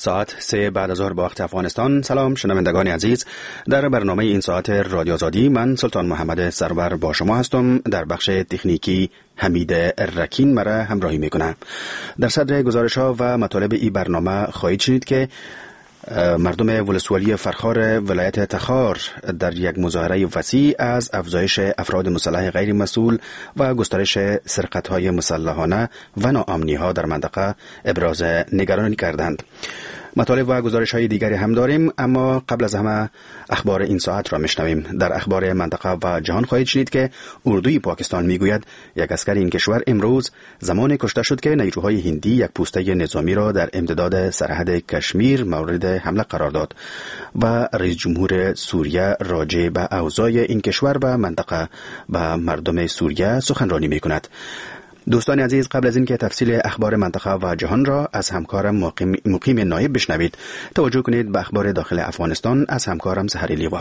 ساعت 3 بعد از ظهر با وقت افغانستان. سلام شنوندگان عزیز، در برنامه این ساعت رادیو آزادی من سلطان محمد سرور با شما هستم. در بخش تکنیکی حمید رکین مرا همراهی میکنه. در صدر گزارش ها و مطالب این برنامه خواهید شنید که مردم ولسوالی فرخار ولایت تخار در یک مظاهره وسیع از افزایش افراد مسلح غیر مسئول و گسترش سرقت‌های مسلحانه و ناامنی ها در منطقه ابراز نگرانی کردند. مطالب و گزارش‌های دیگری هم داریم، اما قبل از همه اخبار این ساعت را میشنویم. در اخبار منطقه و جهان خواهید شنید که اردوی پاکستان میگوید یک عسکر این کشور امروز زمان کشته شد که نیروهای هندی یک پوسته نظامی را در امتداد سرحد کشمیر مورد حمله قرار داد و رئیس جمهور سوریه راجع به اوضاع این کشور و منطقه و مردم سوریه سخنرانی میکند. دوستان عزیز، قبل از اینکه تفصیل اخبار منطقه و جهان را از همکارم مقیم نایب بشنوید، توجه کنید به اخبار داخل افغانستان از همکارم سحری لیوال.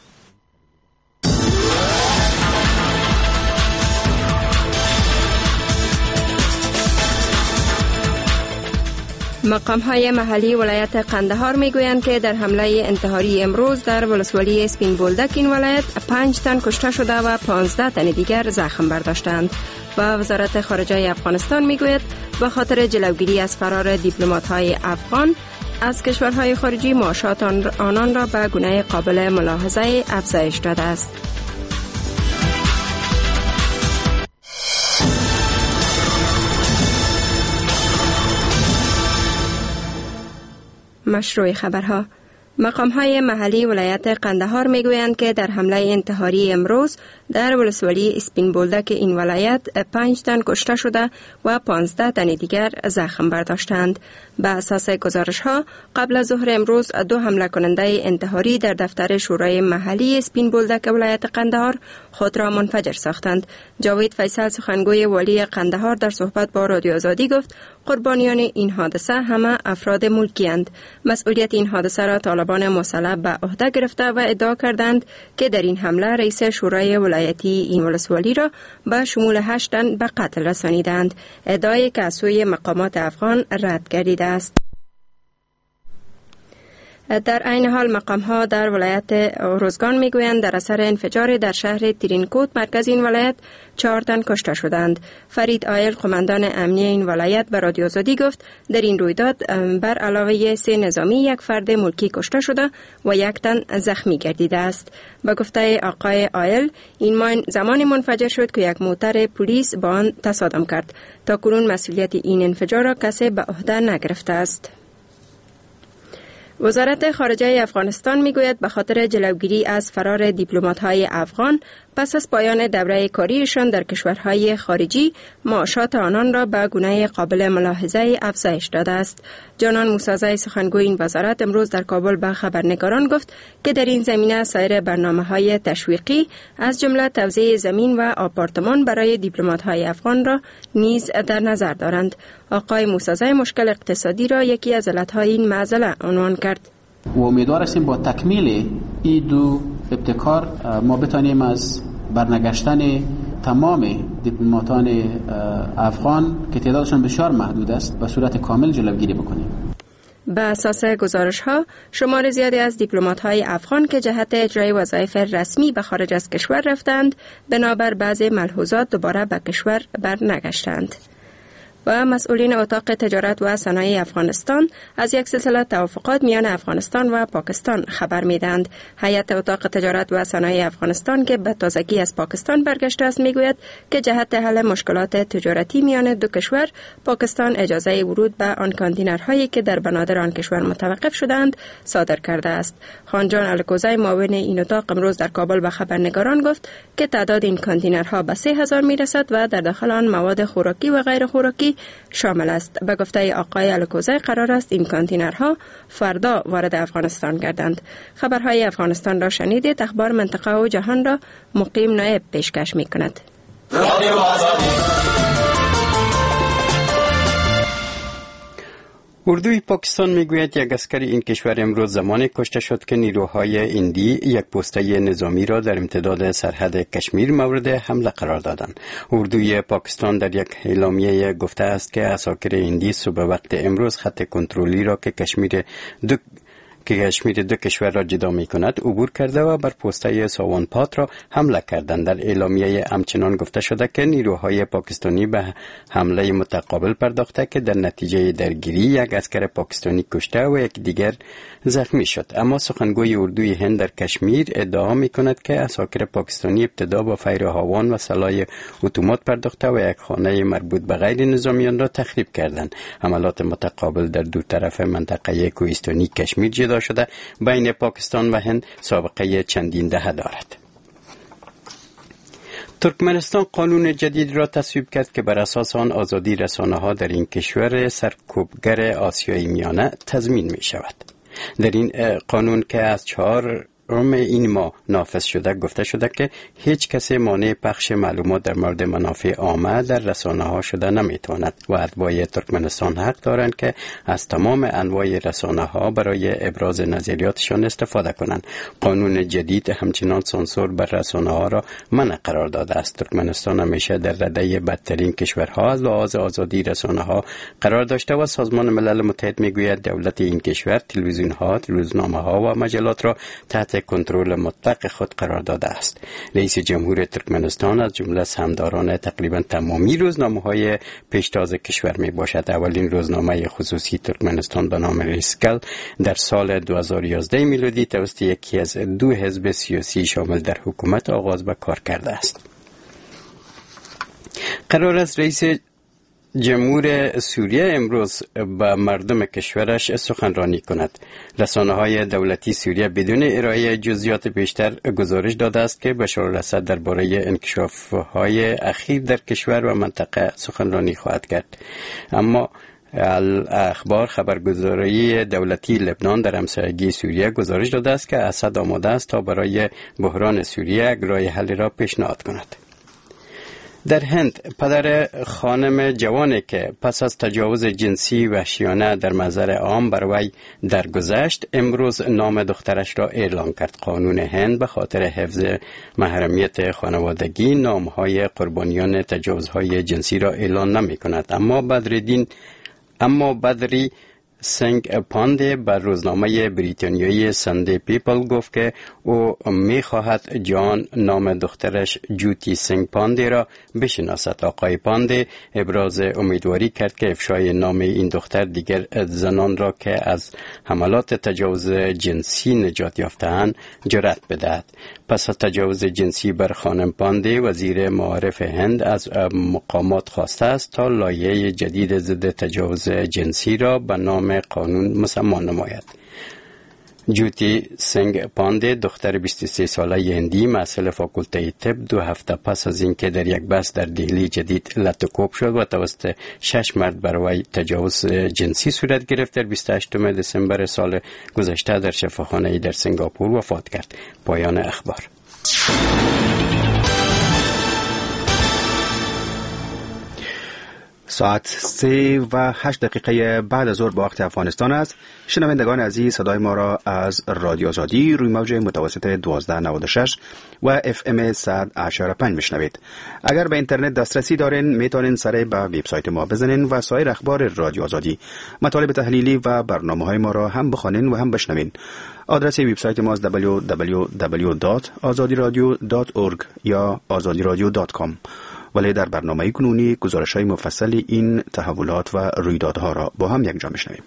مقام‌های محلی ولایت قندهار میگویند که در حمله انتحاری امروز در ولسوالی اسپین بولدک این ولایت 5 تن کشته شده و 15 تن دیگر زخم برداشتند و وزارت خارجه افغانستان میگوید به خاطر جلوگیری از فرار دیپلمات‌های افغان از کشورهای خارجی معاشات آنان را به گونه قابل ملاحظه افزایش داده است. مشروع خبرها. مقام‌های محلی ولایت قندهار میگویند که در حمله انتحاری امروز در ولسوالی اسپین بولدک این ولایت 5 تن کشته شده و 15 تن دیگر زخم برداشتند. به اساس گزارش‌ها قبل از ظهر امروز 2 حمله کننده انتحاری در دفتر شورای محلی اسپین بولدک ولایت قندهار خود را منفجر ساختند. جاوید فیصل سخنگوی والی قندهار در صحبت با رادیو آزادی گفت قربانیان این حادثه همه افراد ملکی‌اند. مسئولیت این حادثه را طالبان مسلح به عهده گرفته و ادعا کردند که در این حمله رئیس شورای ولایتی این ولسوالی را به شمول 8 تن به قتل رسانیدند، ادعایی که از سوی مقامات افغان رد گردیده است. در عین حال مقام‌ها در ولایت روزگان میگویند در اثر انفجار در شهر ترینکوت مرکز این ولایت 4 تن کشته شدند. فرید آیل قماندان امنی این ولایت به رادیو آزادی گفت در این رویداد بر علاوه 3 نظامی 1 فرد ملکی کشته شده و 1 تن زخمی گردیده است. به گفته آقای آیل این ماین زمان منفجر شد که 1 موتر پلیس با آن تصادم کرد. تا کنون مسئولیت این انفجار را کسی به عهده نگرفته است. وزارت خارجه افغانستان میگوید به خاطر جلوگیری از فرار دیپلمات‌های افغان پس از پایان دوره کاریشان در کشورهای خارجی معاشات آنان را به گونه قابل ملاحظه افزایش داده است. جانان موسازی سخنگوی این وزارت امروز در کابل به خبرنگاران گفت که در این زمینه سایر برنامه‌های تشویقی از جمله توزیع زمین و آپارتمان برای دیپلمات‌های افغان را نیز در نظر دارند. آقای موسازی مشکل اقتصادی را یکی از علت‌های این معضله عنوان کرد. و امیدوار هستیم با تکمیل این 2 ابتکار ما بتانیم از برنگشتن تمام دیپلماتان افغان که تعدادشان بسیار محدود است به صورت کامل جلوگیری بکنیم. به اساس گزارش‌ها شمار زیادی از دیپلمات‌های افغان که جهت اجرای وظایف رسمی به خارج از کشور رفتند بنابر بعضی ملحوظات دوباره به کشور برنگشتند. و مسئولین اتاق تجارت و صنایع افغانستان از یک سلسله توافقات میان افغانستان و پاکستان خبر میدند. هیئت اتاق تجارت و صنایع افغانستان که به تازگی از پاکستان برگشته است میگوید که جهت حل مشکلات تجارتی میان 2 کشور پاکستان اجازه ورود به آن کانتینرهایی که در بنادر آن کشور متوقف شدند صادر کرده است. خانجان الکوزی معاون این اتاق امروز در کابل به خبرنگاران گفت که تعداد این کانتینرها به 3000 میرسد و در داخل آن مواد خوراکی و غیر خوراکی شامل است. به گفته آقای الکوزی قرار است این کانتینرها فردا وارد افغانستان گردند. خبرهای افغانستان را شنیدید. اخبار منطقه و جهان را مقیم نایب پیشکش می کند. اردوی پاکستان میگوید یک عسکر این کشور امروز زمانی کشته شد که نیروهای هندی یک پوسته نظامی را در امتداد سرحد کشمیر مورد حمله قرار دادند. اردوی پاکستان در یک اعلامیه گفته است که عساکر هندی صبح وقت امروز خط کنترلی را که کشمیر دو کشور را جدا می کند عبور کرده و بر پوسته ساوانپات را حمله کردند. در اعلامیه همچنان گفته شده که نیروهای پاکستانی به حمله متقابل پرداخته که در نتیجه درگیری یک عسکر پاکستانی کشته و یک دیگر زخمی شد. اما سخنگوی اردوی هند در کشمیر ادعا می کند که عساکر پاکستانی ابتدا با فیر هاوان و سلاح اتومات پرداخته و یک خانه مربوط به غیر نظامیان را تخریب کردند. حملات متقابل در دو طرف منطقه کوهستانی کشمیر جدا شده بین پاکستان و هند سابقه چندین دهه دارد. ترکمنستان قانون جدید را تصویب کرد که بر اساس آن آزادی رسانه‌ها در این کشور سرکوبگر آسیای میانه تضمین می شود. در این قانون که از 4 این ماه نافذ شده گفته شده که هیچ کسی مانع پخش معلومات در مورد منافع عامه در رسانه‌ها شده نمیتواند و اتباع ترکمنستان حق دارند که از تمام انواع رسانه‌ها برای ابراز نظریاتشان استفاده کنند. قانون جدید همچنان سانسور بر رسانه‌ها را منع قرار داده است. ترکمنستان همیشه در رده بدترین کشورها از لحاظ آزادی رسانه‌ها قرار داشته و سازمان ملل متحد میگوید دولت این کشور تلویزیون‌ها، روزنامه‌ها و مجلات را تحت کنترل مطلق خود قرار داده است. رئیس جمهور ترکمنستان از جمله سهامداران تقریبا تمامی روزنامه‌های پیشتاز کشور می باشد. اولین روزنامه خصوصی ترکمنستان به نام ریسکل در سال 2011 میلادی توسط یکی از 2 حزب سیاسی شامل در حکومت آغاز به کار کرده است. قرار است رئیس جمهور سوریه امروز به مردم کشورش سخنرانی کند. رسانه‌های دولتی سوریه بدون ارائه جزئیات بیشتر گزارش داده است که بشار الاسد درباره انکشاف‌های اخیر در کشور و منطقه سخنرانی خواهد کرد. اما اخبار خبرگزاری دولتی لبنان در همسایگی سوریه گزارش داده است که اسد آماده است تا برای بحران سوریه یک راه حل را پیشنهاد کند. در هند پدر خانم جوانی که پس از تجاوز جنسی وحشیانه در محضر عام بر وی درگذشت امروز نام دخترش را اعلام کرد. قانون هند به خاطر حفظ محرمیت خانوادگی نامهای قربانیان تجاوزهای جنسی را اعلام نمی کند. اما بدری سنگ پاندی بر روزنامه بریتانیایی سندی پیپل گفت که او می خواهد جان نام دخترش جوتی سنگ پاندی را بشناسد. آقای پاندی ابراز امیدواری کرد که افشای نام این دختر دیگر زنان را که از حملات تجاوز جنسی نجات یافته‌اند جرأت بدهد. پس از تجاوز جنسی بر خانم پاندی وزیر معارف هند از مقامات خواسته است تا لایحه جدید ضد تجاوز جنسی را به نام قانون مسما نماید. جوتی سنگ پاندی دختر 23 ساله هندی محصل فاکولته طب 2 هفته پس از اینکه در یک بس در دهلی جدید لطوکوب شد و توسط 6 مرد بر وی تجاوز جنسی صورت گرفت در 28 دسامبر سال گذشته در شفاخانه‌ای در سنگاپور وفات کرد. پایان اخبار. ساعت 3:08 بعد از ظهر به وقت افغانستان است. شنوندگان عزیز صدای ما را از رادیو آزادی روی موج متوسط 1296 و FM 100.5 میشنوید. اگر به اینترنت دسترسی دارین میتونین سر به وبسایت ما بزنین و سایر اخبار رادیو آزادی، مطالب تحلیلی و برنامه‌های ما را هم بخوانین و هم بشنوین. آدرس وبسایت ما www.azadiradio.org یا azadiradio.com. ولی در برنامه کنونی گزارش‌های مفصل این تحولات و رویدادها را با هم یکجا می‌شنویم.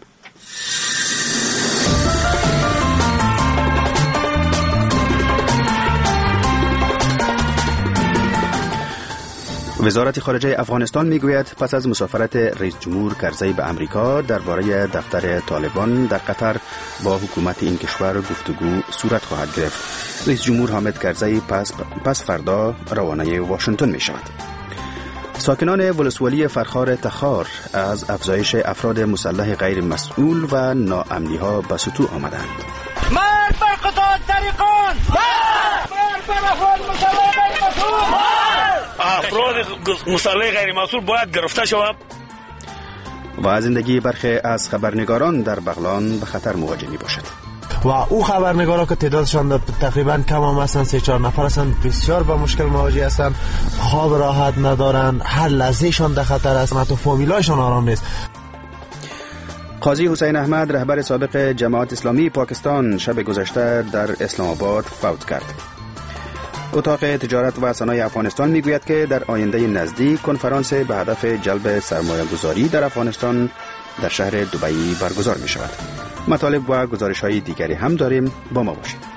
وزارت خارجه افغانستان میگوید پس از مسافرت رئیس جمهور کرزی به امریکا درباره دفتر طالبان در قطر با حکومت این کشور گفتگو صورت خواهد گرفت. رئیس جمهور حامد کرزی پس فردا روانه واشنگتن می شود. ساکنان ولسوالی فرخار تخار از افزایش افراد مسلح غیر مسئول و ناامنی ها به سطوح آمدند. مرد بر قطاع طریقان، مرد بر افراد مسلح غیر مسئول، افراد مسلح غیر مسئول باید گرفته شود. و زندگی برخی از خبرنگاران در بغلان به خطر مواجه می باشد. و او خبرنگارا که تعدادشان تقریبا کم هم هستن، 3-4 نفر هستن، بسیار با مشکل مواجه هستن، خواب راحت ندارن، هر لحظهشان در خطر است، حتی فامیلایشان آرام نیست. قاضی حسین احمد رهبر سابق جماعت اسلامی پاکستان شب گذشته در اسلام آباد فوت کرد. اتاق تجارت و صنایع افغانستان میگوید که در آینده نزدیک کنفرانس به هدف جلب سرمایه گذاری در افغانستان در شهر دبی برگزار می شود. مطالب و گزارش های دیگری هم داریم، با ما باشید.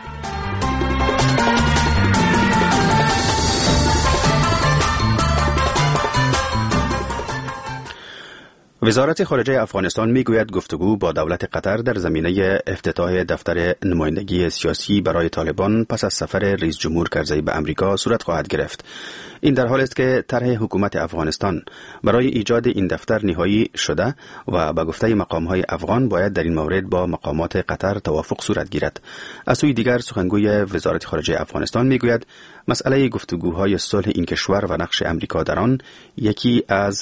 وزارت خارجه افغانستان میگوید گفتگو با دولت قطر در زمینه افتتاح دفتر نمایندگی سیاسی برای طالبان پس از سفر رئیس جمهور کرزی به امریکا صورت خواهد گرفت. این در حالی است که طرح حکومت افغانستان برای ایجاد این دفتر نهایی شده و به گفته مقام‌های افغان باید در این مورد با مقامات قطر توافق صورت گیرد. از سوی دیگر سخنگوی وزارت خارجه افغانستان میگوید مسئله گفتگوهای صلح این کشور و نقش امریکا در آن یکی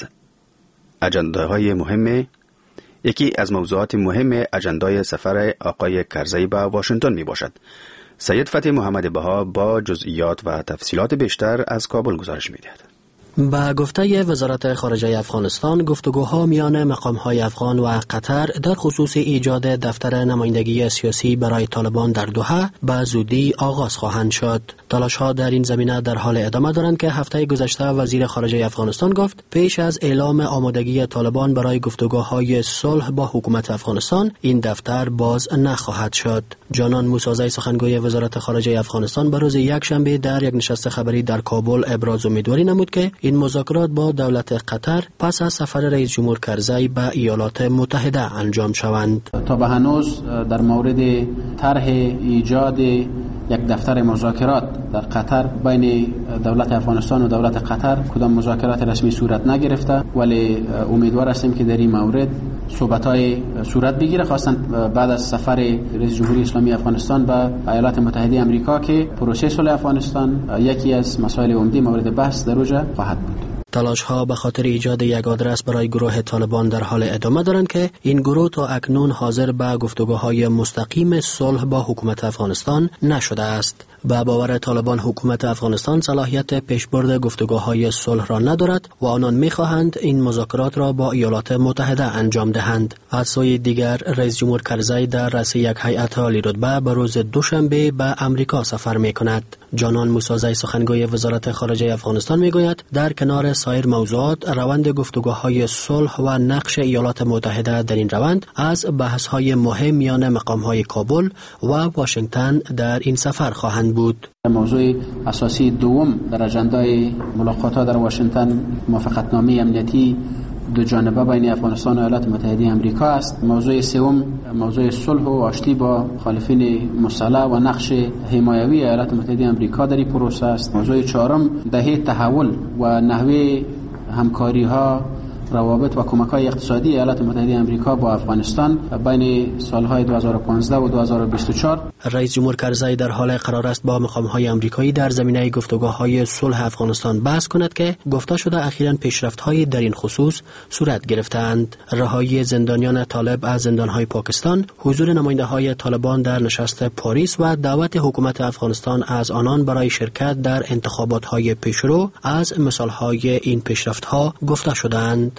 از موضوعات مهم اجندای سفر آقای کرزی به واشنگتن می باشد. سید فتح محمد بها با جزئیات و تفصیلات بیشتر از کابل گزارش می دهد. با گفته وزارت خارجه افغانستان، گفتگوها میان مقام‌های افغان و قطر در خصوص ایجاد دفتر نمایندگی سیاسی برای طالبان در دوحه به زودی آغاز خواهند شد. تلاش‌ها در این زمینه در حال ادامه دارند که هفته گذشته وزیر خارجه افغانستان گفت پیش از اعلام آمادگی طالبان برای گفتگوهای صلح با حکومت افغانستان این دفتر باز نخواهد شد. جانان موسازی سخنگوی وزارت خارجه افغانستان به روز یکشنبه در یک نشست خبری در کابل ابراز امیدواری نمود که این مذاکرات با دولت قطر پس از سفر رئیس جمهور کرزی به ایالات متحده انجام شوند. تا به هنوز در مورد طرح ایجاد یک دفتر مذاکرات در قطر بین دولت افغانستان و دولت قطر کدام مذاکرات رسمی صورت نگرفته، ولی امیدوار هستیم که در این مورد صحبت‌های صورت بگیره، خاصتا بعد از سفر رئیس جمهوری اسلامی افغانستان به ایالات متحده آمریکا که پروسه صلح افغانستان یکی از مسائل عمده مورد بحث در اوجه خواهد بود. تلاش‌ها به خاطر ایجاد یک آدرس برای گروه طالبان در حال ادامه دارند که این گروه تا اکنون حاضر به گفتگوهای مستقیم صلح با حکومت افغانستان نشده است. به باور طالبان حکومت افغانستان صلاحیت پیشبرد گفتگوهای صلح را ندارد و آنان می‌خواهند این مذاکرات را با ایالات متحده انجام دهند. از سوی دیگر رئیس جمهور کرزی در رأس یک هیئت عالی رتبه به روز دوشنبه به امریکا سفر می‌کند. جانان موسازی سخنگوی وزارت خارجه افغانستان می‌گوید در کنار سایر موضوعات روند گفتگوهای صلح و نقش ایالات متحده در این روند از بحث‌های مهم میان مقام‌های کابل و واشنگتن در این سفر خواهند بود. موضوع اساسی دوم در اجندای ملاقات‌ها در واشنگتن موافقتنامه امنیتی دو جانبه بین افغانستان و ایالات متحده آمریکا است. موضوع سوم موضوع صلح و آشتی با مخالفین مسلح و نقش حمایوی ایالات متحده آمریکا در این پروسه است. موضوع چهارم دهه تحول و نحوه همکاری‌ها، روابط و کمک‌های اقتصادی ایالات متحده آمریکا با افغانستان بین سالهای 2015 و 2024. رئیس جمهور کرزی در حال قرار است با مقام‌های آمریکایی در زمینه گفتگوهای صلح افغانستان بحث کند که گفته شده اخیراً پیشرفت‌های در این خصوص صورت گرفتند. رهایی زندانیان طالب از زندان‌های پاکستان، حضور نماینده‌های طالبان در نشست پاریس و دعوت حکومت افغانستان از آنان برای شرکت در انتخابات‌های پیشرو از مثال‌های این پیشرفت‌ها گفته شدند.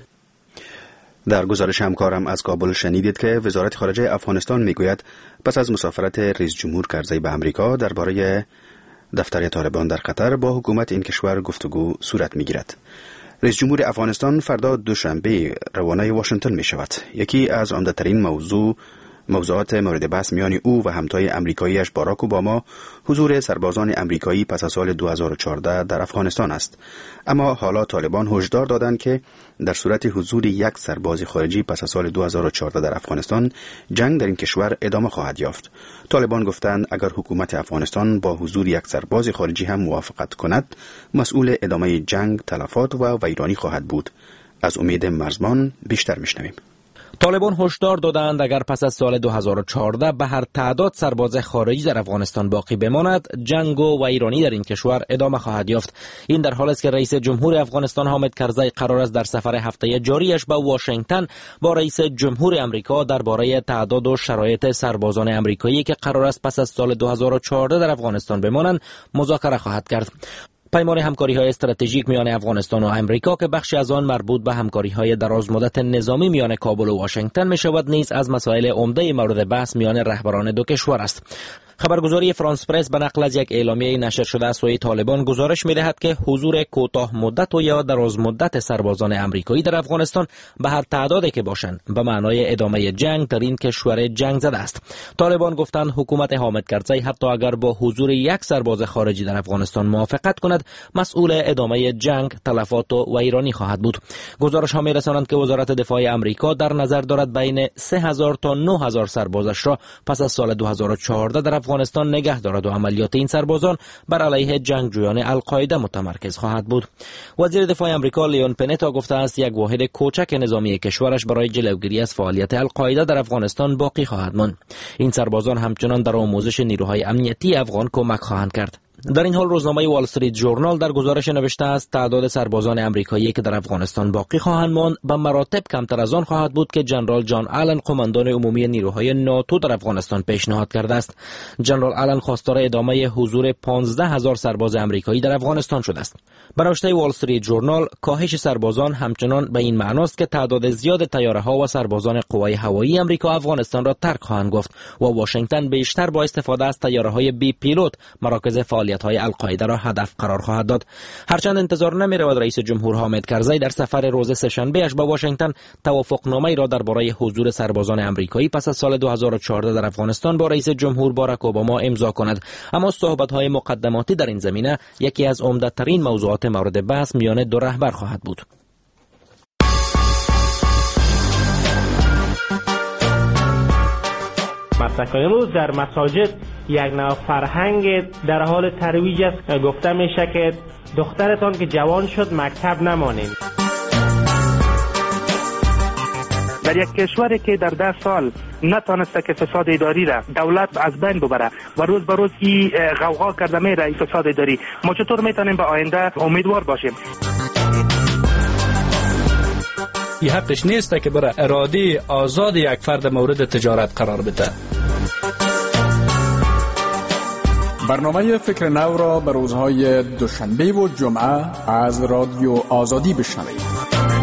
در گزارش همکارم از کابل شنیدید که وزارت خارجه افغانستان میگوید پس از مسافرت رئیس جمهور کرزی به امریکا درباره دفتر طالبان در قطر با حکومت این کشور گفتگو صورت میگیرد. رئیس جمهور افغانستان فردا دوشنبه روانه واشنگتن می شود. یکی از عمده‌ترین موضوعات مورد بحث میان او و همتای امریکاییش باراک اوباما حضور سربازان امریکایی پس از سال 2014 در افغانستان است. اما حالا طالبان هشدار دادند که در صورت حضور یک سرباز خارجی پس از سال 2014 در افغانستان جنگ در این کشور ادامه خواهد یافت. طالبان گفتند اگر حکومت افغانستان با حضور یک سرباز خارجی هم موافقت کند مسئول ادامه جنگ، تلفات و ویرانی خواهد بود. از امید مرزبان بیشتر میشنویم. طالبان هشدار دادند اگر پس از سال 2014 به هر تعداد سرباز خارجی در افغانستان باقی بماند، جنگ و ویرانی در این کشور ادامه خواهد یافت. این در حالی است که رئیس جمهور افغانستان حامد کرزی قرار است در سفر هفته جاریش به واشنگتن با رئیس جمهور امریکا درباره تعداد و شرایط سربازان امریکایی که قرار است پس از سال 2014 در افغانستان بمانند مذاکره خواهد کرد. پیمان همکاری‌های استراتژیک میان افغانستان و امریکا که بخشی از آن مربوط به همکاری‌های درازمدت نظامی میان کابل و واشنگتن می‌شود، نیز از مسائل عمده مورد بحث میان رهبران دو کشور است. خبرگزاری فرانس پرس به نقل از یک اعلامیه نشر شده از سوی طالبان گزارش می‌دهد که حضور کوتاه مدت و یا دراز مدت سربازان امریکایی در افغانستان به هر تعدادی که باشند به معنای ادامه جنگ در این کشور جنگ زده است. طالبان گفتند حکومت حامد کرزی حتی اگر با حضور یک سرباز خارجی در افغانستان موافقت کند، مسئول ادامه جنگ، تلفات و ویرانی خواهد بود. گزارش ها می‌رسانند که وزارت دفاع امریکا در نظر دارد بین 3000 تا 9000 سربازش را پس از سال 2014 در افغانستان نگه دارد و عملیات این سربازان بر علیه جنگجویان القاعده متمرکز خواهد بود. وزیر دفاع امریکا لیون پنتا گفته است یک واحد کوچک نظامی کشورش برای جلوگیری از فعالیت القاعده در افغانستان باقی خواهد ماند. این سربازان همچنان در آموزش نیروهای امنیتی افغان کمک خواهند کرد. در این حال روزنامه وال استریت ژورنال در گزارش نوشته است تعداد سربازان امریکایی که در افغانستان باقی خواهند ماند به مراتب کمتر از آن خواهد بود که ژنرال جان آلن قماندان عمومی نیروهای ناتو در افغانستان پیشنهاد کرده است. ژنرال آلن خواستار ادامه حضور 15000 سرباز امریکایی در افغانستان شده است. به نوشته وال استریت ژورنال کاهش سربازان همچنان به این معناست که تعداد زیاد طیاره‌ها و سربازان قوای هوایی امریکا افغانستان را ترک خواهند گفت و واشنگتن بیشتر با استفاده از طیاره‌های بی پیلوت مراکز فعالیت‌های القاعده را هدف قرار خواهد داد. هرچند انتظار نمی‌رود رئیس جمهور حامد کرزی در سفر روز سه‌شنبه‌اش به واشنگتن توافقنامه‌ای را درباره حضور سربازان امریکایی پس از سال 2014 در افغانستان با رئیس جمهور باراک اوباما امضا کند، اما صحبت‌های مقدماتی در این زمینه یکی از عمده‌ترین موضوعات مورد بحث میان دو رهبر خواهد بود. مسلک امروز در مساجد یک نوع فرهنگ در حال ترویج است. گفته میشه که دخترتان که جوان شد مکتب نمانید. در یک کشوری که در 10 سال نتانسته که فساد اداری را دولت از بین ببره و روز به روز این غوغا کرده میره این فساد اداری، ما چطور میتونیم به آینده امیدوار باشیم؟ این حقش نیست که برای اراده آزاد یک فرد مورد تجارت قرار بده. برنامه فکر نو را به روزهای دوشنبه و جمعه از رادیو آزادی بشنوید.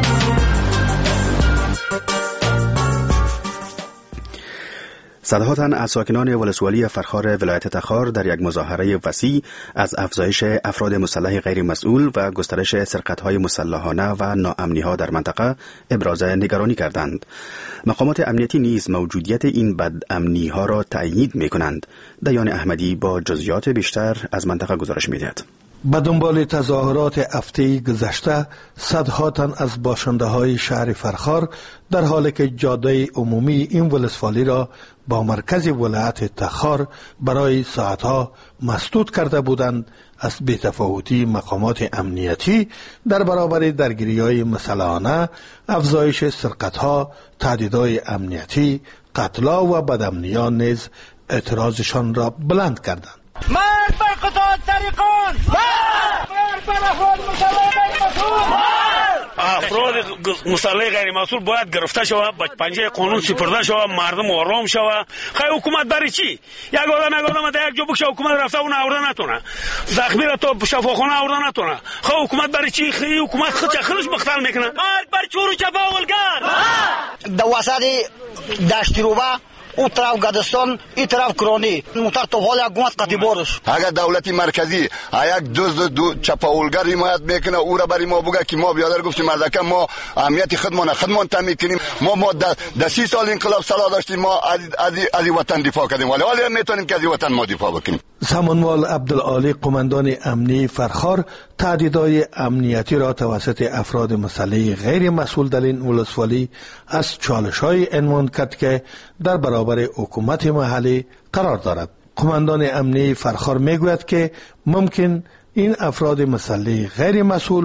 صدها تن از ساکنان ولسوالی فرخار ولایت تخار در یک مظاهره وسیع از افزایش افراد مسلح غیر مسئول و گسترش سرقت‌های مسلحانه و ناامنی‌ها در منطقه ابراز نگرانی کردند. مقامات امنیتی نیز موجودیت این بدامنی‌ها را تأیید می‌کنند. دیان احمدی با جزئیات بیشتر از منطقه گزارش می‌دهد. به دنبال تظاهرات هفته گذشته صدها تن از باشنده‌های شهر فرخار در حالی که جاده عمومی این ولسوالی را با مرکز ولایت تخار برای ساعتها مسدود کرده بودند، از بی‌تفاوتی مقامات امنیتی در برابر درگیری‌های مسلحانه، افزایش سرقت‌ها، تهدیدهای امنیتی، قتل‌ها و بدامنیان نیز اعتراضشان را بلند کردند. مرد بر قطاع طریقان، مرد بر افراد مسلح غیر مسئول، افراد مسلح غیر مسئول باید گرفته شود، به پنجه قانون سپرده شود، مردم آرام شود. خیلی حکومت برای چی؟ یک آدم در یک جا بکشه حکومت رفته اون آورده نتونه، زخمی را تو شفاخانه آورده نتونه. خیلی حکومت برای چی؟ خیلی حکومت خودش مختل میکنه. مرد بر چور و چپاولگر، در وسط دشت روبه او طرف گدستان این طرف کرانی موتر تو حال یک گومت قطی بارش. اگر دولت مرکزی یک دو چپاولگر حمایت میکنه او را برای ما بگه که ما بیادر گفتیم مردکه ما اهمیت خودمان تامین کنیم. ما در 30 سال انقلاب صلاح داشتیم، ما از وطن دفاع کردیم، ولی حالا میتونیم که از وطن ما دفاع بکنیم. سامانوال عبدالعالی قماندان امنی فرخار تهدیدهای امنیتی را توسط افراد مسلح غیر مسئول در این ولسوالی از چالش‌های عنوان کرد که در برابر حکومت محلی قرار دارد. قماندان امنی فرخار میگوید که ممکن این افراد مسلح غیر مسئول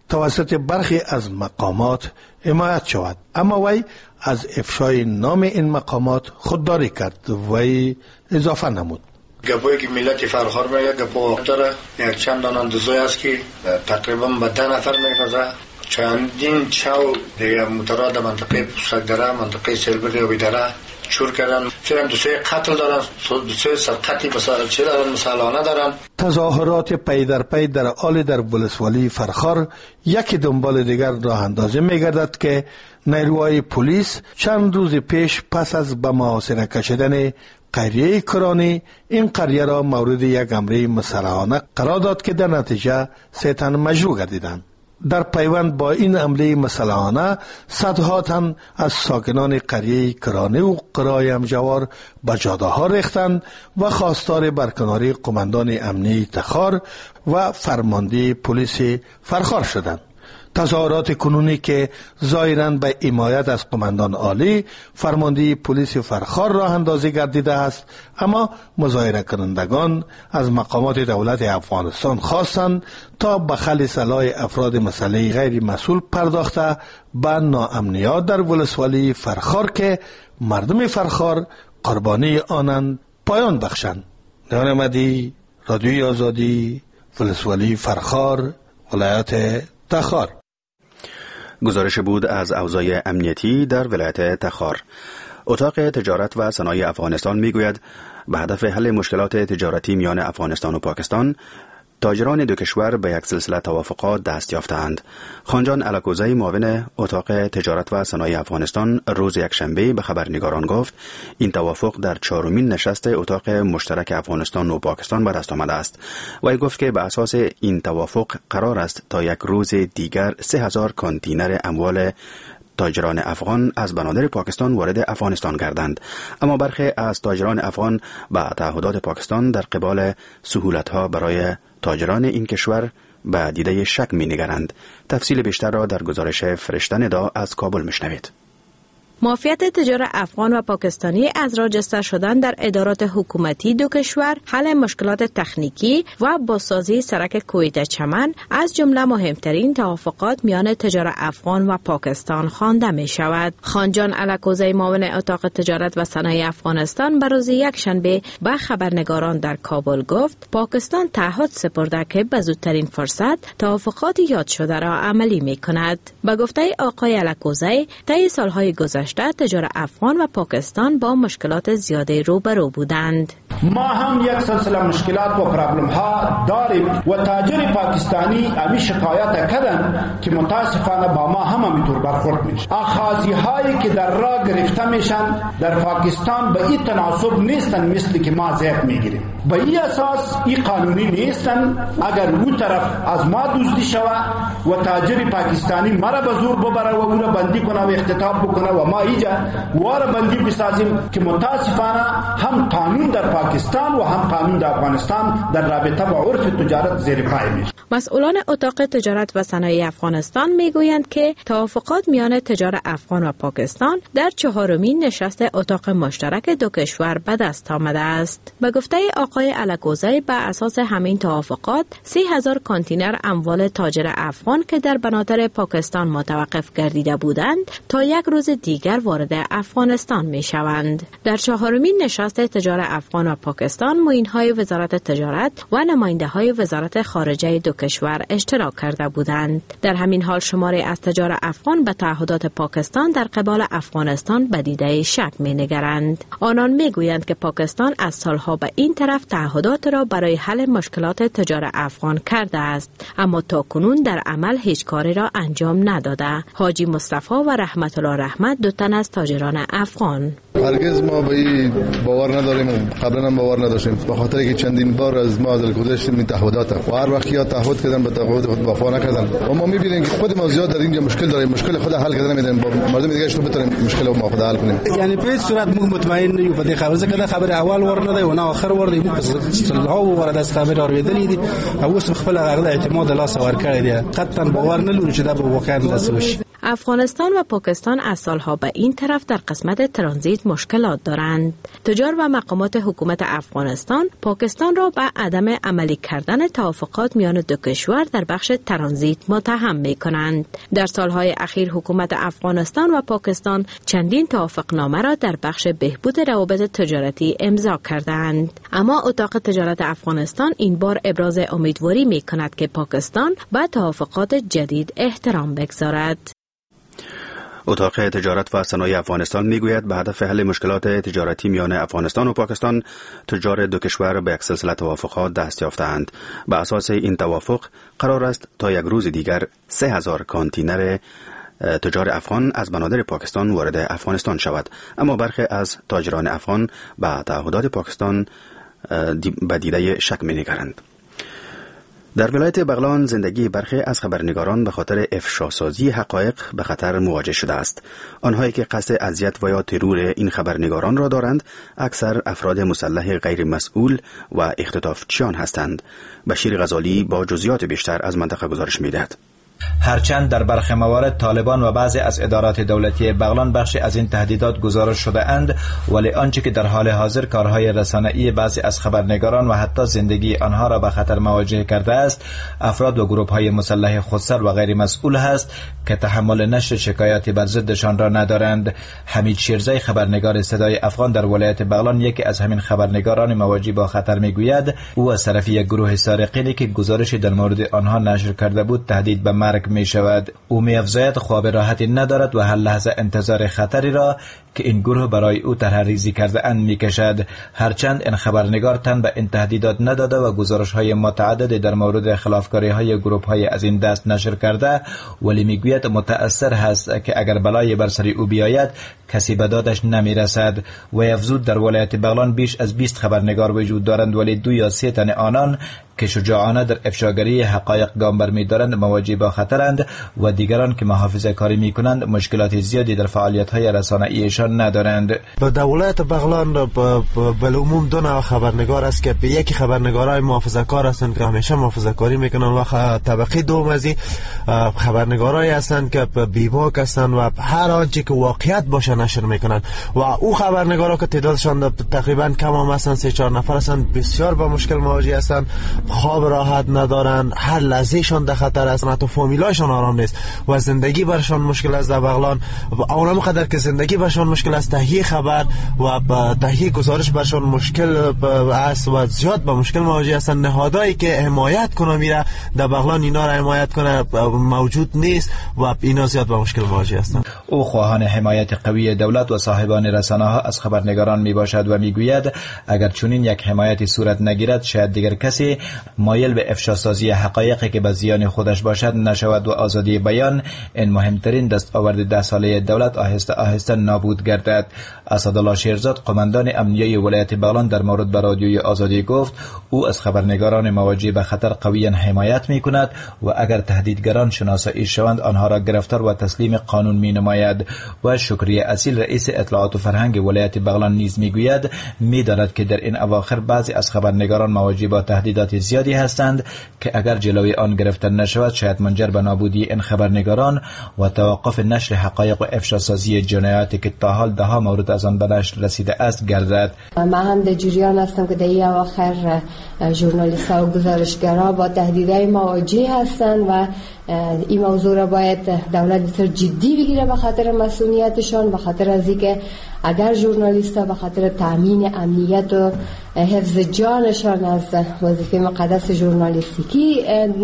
توسط برخی از مقامات حمایت شود، اما وی از افشای نام این مقامات خودداری کرد. وی اضافه نمود: گپایی که ملت فرخار میگه گپا داره، یک چند دانه اندازه است که تقریبا به 10 نفر میپزه. چندین چاو دیگه متراد منطقه پوسکدره، منطقه سیلبری و بیدره چور کردن. فیلم 2 قتل دارن، 2 سرقتی چه دارن، مسالانه دارن. تظاهرات پی در پی در حال در ولسوالی فرخار یکی دنبال دیگر راه اندازی میگردد که نیروهای پلیس چند روز پیش پس از به محاصره کشیدن قریه کرانی این قریه را مورد یک حمله مسلحانه قرار داد که در نتیجه 3 تن مجروح گردیدند. در پیوند با این حمله مسلحانه صدها تن از ساکنان قریه کرانی و قرای همجوار به جاده ها ریختند و خواستار برکناری قماندان امنی تخار و فرمانده پلیس فرخار شدند. تظاهرات کنونی که ظاهراً به حمایت از قماندان عالی فرمانده پلیس فرخار راه اندازی گردیده است، اما مظاهره کنندگان از مقامات دولت افغانستان خواستند تا به خلع سلاح افراد مسئله غیر مسئول پرداخته به ناامنیات در ولسوالی فرخار که مردم فرخار قربانی آنند پایان بخشند. نیان احمدی، رادیوی آزادی، ولسوالی فرخار، ولایت تخار. گزارش بود از اوضاع امنیتی در ولایت تخار. اتاق تجارت و صنایع افغانستان میگوید به هدف حل مشکلات تجارتی میان افغانستان و پاکستان تاجران دو کشور به یک سلسله توافقات دست یافتند. خانجان الکوزی معاون اتاق تجارت و صنایع افغانستان روز یکشنبه به خبرنگاران گفت این توافق در 4مین نشست اتاق مشترک افغانستان و پاکستان به دست آمده است. وی گفت که به اساس این توافق قرار است تا یک روز دیگر 3000 کانتینر اموال تاجران افغان از بنادر پاکستان وارد افغانستان گردند، اما برخی از تاجران افغان به تعهدات پاکستان در قبال سهولت‌ها برای تاجران این کشور به دیده شک می‌نگرند. تفصیل بیشتر را در گزارش فرشته ندا از کابل میشنوید. معافیت تجار افغان و پاکستانی از راجستر شدن در ادارات حکومتی دو کشور، حل مشکلات تکنیکی و بازسازی سرک کویت چمن از جمله مهمترین توافقات میان تجار افغان و پاکستان خوانده می شود. خانجان الکوزی معاون اتاق تجارت و صنایع افغانستان به روز یکشنبه به خبرنگاران در کابل گفت پاکستان تعهد سپرده که به زودترین فرصت توافقات یاد شده را عملی می کند. به گفته آقای الکوزی طی سالهای گذشته تجار افغان و پاکستان با مشکلات زیادی روبرو بودند. ما هم یک سلسله مشکلات و پرابلم ها داریم و تاجر پاکستانی امی شکایت کردن که متاسفانه با ما هم همینطور برخورد میشه. آخازی هایی که در راه گرفته میشن در پاکستان به این تناسب نیستن مثل که ما زیاد میگیریم. به این اساس این قانونی نیستن. اگر اون طرف از ما دزدی شود و تاجر پاکستانی مرا به زور ببره و اون را بندی کنه و اختطاف بکنه و ما اینجا واره بندی بسازیم که متاسفانه هم قانون در پاکستان و هم قانون در افغانستان در رابطه با عرف تجارت زیر پای میشه. مسئولان اتاق تجارت و صنایع افغانستان میگویند که توافقات میان تجار افغان و پاکستان در 4مین نشست اتاق مشترک دو کشور به دست آمده است. به گفته آقای الکوزی به اساس همین توافقات 3000 کانتینر اموال تاجر افغان که در بنادر پاکستان متوقف گردیده بودند تا یک روز دیگر وارد افغانستان می شوند. در 4مین نشست تجار افغان و پاکستان معینهای وزارت تجارت و نماینده های وزارت خارجه دو کشور اشتراک کرده بودند. در همین حال شماری از تجار افغان به تعهدات پاکستان در قبال افغانستان به دیده شک می نگرند. آنان می گویند که پاکستان از سالها به این طرف تعهدات را برای حل مشکلات تجار افغان کرده است، اما تاکنون در عمل هیچ کاری را انجام نداده. حاجی مصطفی و رحمت الله رحمت دو تن از تاجران افغان: هرگز ما به این باور نداریم، قبلا هم باور نداشتیم، به خاطر که چندین بار از ما از الکودش این تعهدات و هر وقت یا تعهد کردن به تعهد خود وفا نکردن و ما می‌بینیم که خود ما زیاد در اینجا مشکل داریم، مشکل خود حل کردن نمیدیم، با مردم دیگه شو بتونیم مشکل ما خود حل کنیم. یعنی به صورت مطمئن نیو په دې خبره کده خبر اول ورنه دی او نه اخر ور دی صلاح ورده از خبر اوریدلې دي او اوس خپل هغه اعتماد لا سوار کړی دی، قطعا باور نه لري چې دا به واقعا داسې وشي. افغانستان و پاکستان از سالها به این طرف در قسمت ترانزیت مشکلات دارند. تجار و مقامات حکومت افغانستان پاکستان را به عدم عملی کردن توافقات میان دو کشور در بخش ترانزیت متهم می کنند. در سالهای اخیر حکومت افغانستان و پاکستان چندین توافقنامه را در بخش بهبود روابط تجارتی امضا کردند. اما اتاق تجارت افغانستان این بار ابراز امیدواری می کند که پاکستان به توافقات جدید احترام بگذارد. اتاق تجارت و صنایع افغانستان میگوید به هدف حل مشکلات تجارتی میان افغانستان و پاکستان تجار دو کشور به یک سلسله توافقات دست یافتند. به اساس این توافق قرار است تا یک روز دیگر 3000 کانتینر تجار افغان از بنادر پاکستان وارد افغانستان شود، اما برخی از تاجران افغان به تعهدات پاکستان به دیده شک می‌نگرند. در ولایت بغلان زندگی برخی از خبرنگاران به خاطر افشاسازی حقایق به خطر مواجه شده است. آنهایی که قصد اذیت و یا ترور این خبرنگاران را دارند اکثر افراد مسلح غیر مسئول و اختطافچیان هستند. بشیر غزالی با جزئیات بیشتر از منطقه گزارش می‌دهد. هرچند در برخی موارد طالبان و بعضی از ادارات دولتی بغلان بخشی از این تهدیدات گزارش شده اند، ولی آنچه که در حال حاضر کارهای رسانه‌ای بعضی از خبرنگاران و حتی زندگی آنها را به خطر مواجه کرده است، افراد و گروه‌های مسلح خودسر و غیر مسئول است که تحمل نشر شکایاتی بر ضدشان را ندارند. حمید شیرزی خبرنگار صدای افغان در ولایت بغلان یکی از همین خبرنگاران مواجه با خطر میگوید او از طرف یک گروه سارقینی که گزارشی در مورد آنها نشر کرده بود تهدید به مرگ می شود. او می افزاید خواب راحتی ندارد و هر لحظه انتظار خطری را که این گروه برای او طرح‌ریزی کرده اند می کشد. هرچند این خبرنگار تن به این تهدیدات نداده و گزارش های متعددی در مورد خلافکاری های گروه های از این دست نشر کرده، ولی می گوید متأثر هست که اگر بلای بر سر او بیاید کسی به دادش نمی رسد. و افزود در ولایت بغلان بیش از 20 خبرنگار وجود دارند، ولی 2 یا 3 تن آنان که شجاعانه در افشاگری حقایق گام برمی‌دارند مواجه با خطرند و دیگران که محافظه کاری می‌کنند مشکلات زیادی در فعالیت‌های رسانه‌ایشان ندارند. در ولایت بغلان بالعموم 2 نوع خبرنگار است که یکی خبرنگارای محافظه‌کار هستند که همیشه محافظه‌کاری می‌کنند و طبقه دوم از این خبرنگارایی هستند که بی‌باک هستند و هر آنچه که واقعیت باشه نشر می‌کنند و او خبرنگارا که تعدادشان تقریبا کم هم هستند 3-4 نفر هستند بسیار با مشکل مواجه هستند. خواب راحت ندارن، هر لحظهشان در خطر است، حتی فامیلایشان آرام نیست و زندگی برشان مشکل است در بغلان. اونم قدر که زندگی برشان مشکل است، تهیه خبر و تهیه گزارش برشان مشکل است و زیاد با مشکل مواجه هستند. نهادایی که حمایت کنه میره در بغلان اینا را حمایت کنه موجود نیست و اینا زیاد با مشکل مواجه هستند. او خواهان حمایت قوی دولت و صاحبان رسانه ها از خبرنگاران می باشد و میگوید اگر چنین یک حمایتی صورت نگیرد شاید دیگر کسی مایل به افشاسازی حقایقی که به زیان خودش باشد نشود و آزادی بیان این مهمترین دستاورد 10 ساله دولت آهسته آهسته نابود گردد. اسدالله شیرزاد قماندان امنیه ولایت بغلان در مورد به رادیوی آزادی گفت او از خبرنگاران مواجه به خطر قویا حمایت می کند و اگر تهدیدگران شناسایی شوند آنها را گرفتار و تسلیم قانون می نماید. و شکری اصیل رئیس اطلاعات و فرهنگ ولایت بغلان نیز می گوید می داند که در این اواخر بعضی از خبرنگاران مواجه با تهدیدات زیادی هستند که اگر جلوی آن گرفته نشود شاید منجر به نابودی این خبرنگاران و توقف نشر حقایق و افشاسازی جنایاتی که تا حال 10 مورد از آن به نشر رسیده است گردد. من هم در جریان هستم که در این اواخر ژورنالیست‌ها و گزارشگرها با تهدیدهای مواجه هستند و این موضوع را باید دولت بسیار جدی بگیره به خاطر مسئولیتشان، به خاطر از اینکه اگر ژورنالیست‌ها به خاطر تامین امنیت و حفظ جانشان از وظیفه مقدس ژورنالیستیکی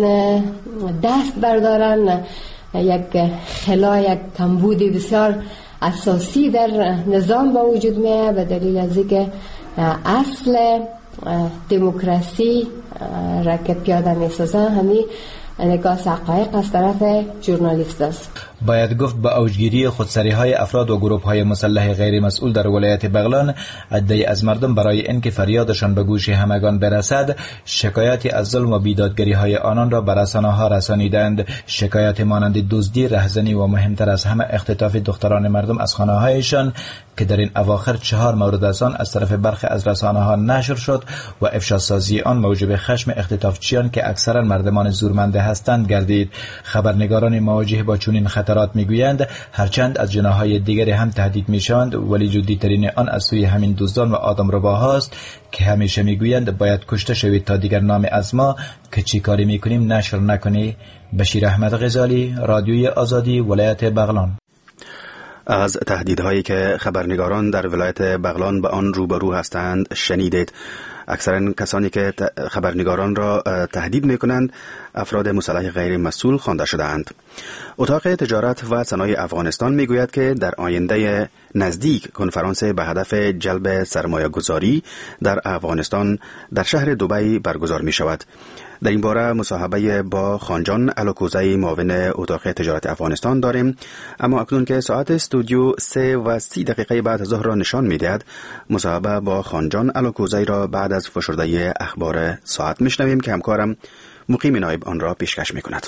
دست بردارن یک خلا یک کمبود بسیار اساسی در نظام با وجود میاد به دلیل از اینکه اصل دموکراسی را که پیاده می‌سازن همین نگاه حقایق از طرف ژورنالیست است. باید گفت با اوجگیری خودسری‌های افراد و گروه‌های مسلح غیر مسئول در ولایت بغلان عده‌ای از مردم برای اینکه فریادشان به گوش همگان برسد شکایاتی از ظلم و بیدادگری‌های آنان را به رسانه‌ها رسانیدند. شکایات مانند دزدی، رهزنی و مهمتر از همه اختطاف دختران مردم از خانه‌هایشان که در این اواخر 4 مورد از آن از طرف برخی از رسانه‌ها نشر شد و افشاسازی آن موجب خشم اختطافچیان که اکثرا مردمان زورمنده هستند گردید. خبرنگاران مواجه با چنین خطر خطرات میگویند هرچند از جناحهای دیگری هم تهدید میشوند ولی جدی‌ترین آن از سوی همین دزدان و آدمرباهاست که همیشه میگویند باید کشته شوید تا دیگر نام از ما که چی کاری میکنیم نشر نکنی. بشیر احمد غزالی، رادیوی آزادی، ولایت بغلان. از تهدیدهایی که خبرنگاران در ولایت بغلان به آن روبرو هستند شنیدید. اکثرا کسانی که خبرنگاران را تهدید میکنند افراد مسلح غیر مسئول خوانده شده‌اند. اتاق تجارت و صنایع افغانستان میگوید که در آینده نزدیک کنفرانس به هدف جلب سرمایه گذاری در افغانستان در شهر دبی برگزار می شود. در این باره مصاحبه با خانجان علوکوزی معاون اتاق تجارت افغانستان داریم، اما اکنون که ساعت استودیو 3:30 بعد از ظهر را نشان می‌دهد، مصاحبه با خانجان علوکوزی را بعد از فشرده اخبار ساعت میشنویم که همکارم مقیم نایب آن را پیشکش می‌کند.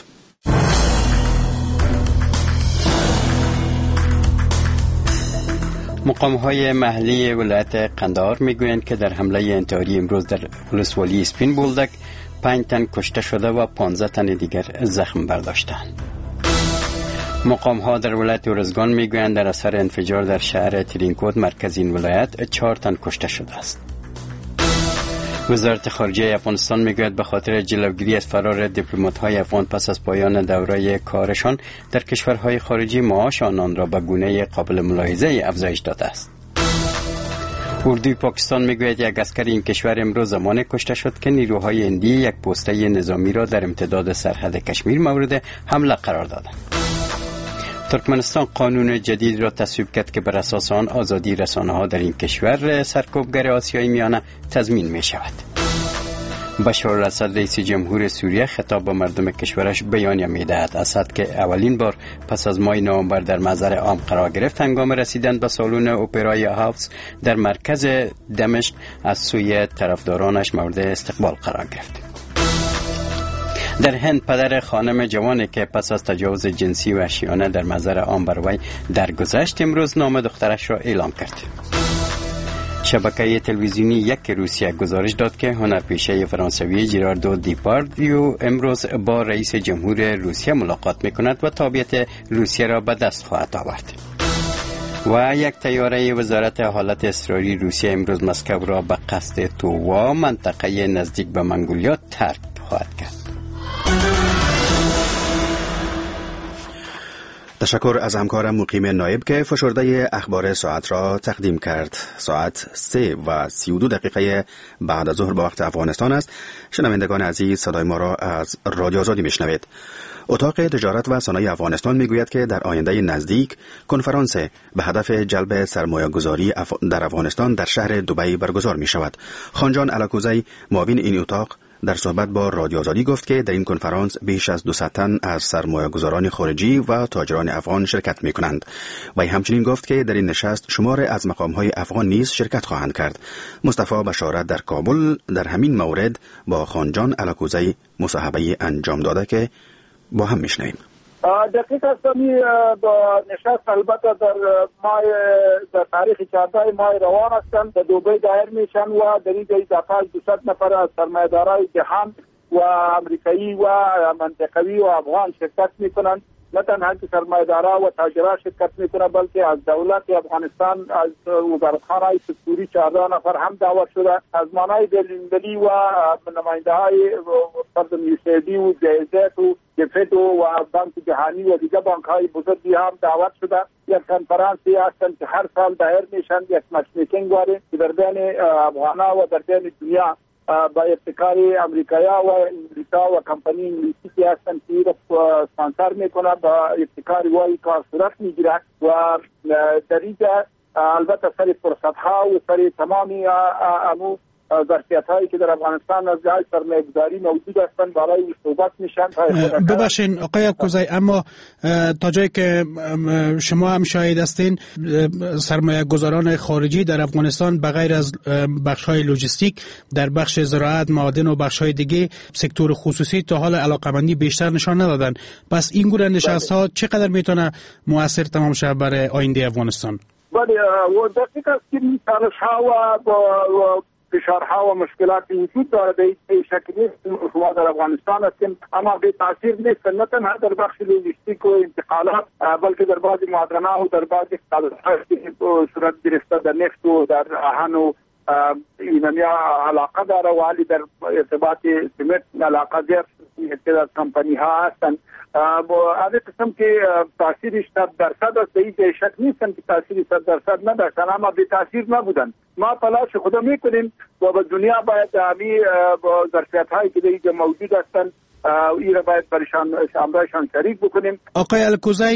مقام‌های محلی ولایت قندهار میگویند که در حمله انتحاری امروز در ولسوالی سپین بولدک 5 تن کشته شده و 15 تن دیگر زخم برداشتند. مقام‌ها در ولایت ارزگان میگویند در اثر انفجار در شهر ترینکوت مرکز این ولایت 4 تن کشته شده است. وزارت خارجه افغانستان میگوید به خاطر جلوگیری از فرار دیپلمات‌های افغان پس از پایان دوره کارشان در کشورهای خارجی معاش آنان را به گونه قابل ملاحظه افزایش داده است. اردوی پاکستان میگوید یک عسکر این کشور امروز زمان کشته شد که نیروهای هندی یک پوسته نظامی را در امتداد سرحد کشمیر مورد حمله قرار دادند. ترکمنستان قانون جدید را تصویب کرد که بر اساس آن آزادی رسانه‌ها در این کشور سرکوبگر آسیای میانه تضمین می شود. بشار الاسد رئیس جمهور سوریه خطاب به مردم کشورش بیانیه می‌دهد. اسد که اولین بار پس از ماه نوامبر در محضر عام قرار گرفت هنگام رسیدن به سالن اپرای هاوس در مرکز دمشق از سوی طرفدارانش مورد استقبال قرار گرفت. در هند پدر خانم جوانی که پس از تجاوز جنسی وحشیانه در محضر عام بر وی درگذشت امروز نام دخترش را اعلام کرد. شبکه تلویزیونی یک روسیه گزارش داد که هنرپیشه فرانسوی جراردو دیپاردیو امروز با رئیس جمهور روسیه ملاقات میکند و تابعیت روسیه را به دست خواهد آورد. و یک طیاره وزارت حالت اضطراری روسیه امروز مسکو را به قصد تووا منطقه نزدیک به منگولیا ترک خواهد کرد. تشکر از همکارم مقیم نایب که فشرده اخبار ساعت را تقدیم کرد. ساعت 3:32 بعد از ظهر به وقت افغانستان است. شنوندگان عزیز، صدای ما را از رادیو آزادی میشنوید. اتاق تجارت و صنایع افغانستان میگوید که در آینده نزدیک کنفرانس به هدف جلب سرمایه گذاری در افغانستان در شهر دبی برگزار می شود. خانجان علوکوزی معاون این اتاق در صحبت با رادیو آزادی گفت که در این کنفرانس بیش از 200 تن از سرمایه‌گذاران خارجی و تاجران افغان شرکت می‌کنند. و همچنین گفت که در این نشست شمار از مقام‌های افغان نیز شرکت خواهند کرد. مصطفی بشارت در کابل در همین مورد با خانجان علوکوزی مصاحبه انجام داده که با هم میشنویم. دقیق است. با نشست البته در تاریخ 14 ماه روان هستند، در دبی دایر میشن و در این اضافه 200 نفر از سرمایه‌دارای جهان و امریکایی و منطقوی و افغان شرکت میکنند. نه تنها که سرمایه‌دارا و تاجران شرکت میکنند بلکه از دولت افغانستان از وزارتخانه سکتوری 14 نفر هم دعوت شده. سازمان‌های بین‌المللی و نماینده‌های فرد یوسیدی و جایزت و جفت و بانک جهانی و دیگر بانک‌های بزرگی هم دعوت شده. یک کنفرانسی هستند که هر سال دایر میشن، یک مچ میتینگ واره که در بین افغانا و در بین دنیا با ابتکار امریکایا و امریکا و کمپانی انگلیسی که هستند که سپانسر میکنه با ابتکار وای کار صورت میگیره و در اینجا البته سر فرصت ها و سر تمامی امو ظرفیت هایی که در افغانستان از جای سرمایه‌گذاری موجود هستند برای صحبت میشن. ببخشید آقای علوکوزی، اما تا جایی که شما هم شاهد هستین سرمایه‌گذاران خارجی در افغانستان بغیر از بخش‌های لوجستیک در بخش زراعت، معادن و بخش‌های دیگه سکتور خصوصی تا حال علاقه‌مندی بیشتر نشان ندادن. پس این گونه نشست‌ها چقدر میتونه مؤثر تمام شه برای آینده افغانستان؟ بله، و دقیقاً این تلاش‌ها و فشارها و مشکلات وجود دارد، این شکلی شما در افغانستان هستیم اما به تاثیر نیست، نه تنها در بخش لوجستیک و انتقالات بلکه در بعض معدن‌ها و در بعض اقتصادی صورت گرفته در نفت و در آهن و اینمیا علاقه داره و علی در ارتباط سمت علاقه زیاد از کمپانی ها هستند. از قسم که تاثیرش 100% است، این شک نیستن که تاثیری 100% نداشتن اما به تاثیر نبودن. ما تلاش خود میکنیم و به دنیا باید همی ظرفیت هایی که در اینجا موجود هستند این را باید برایشان شریک بکنیم. آقای الکوزی،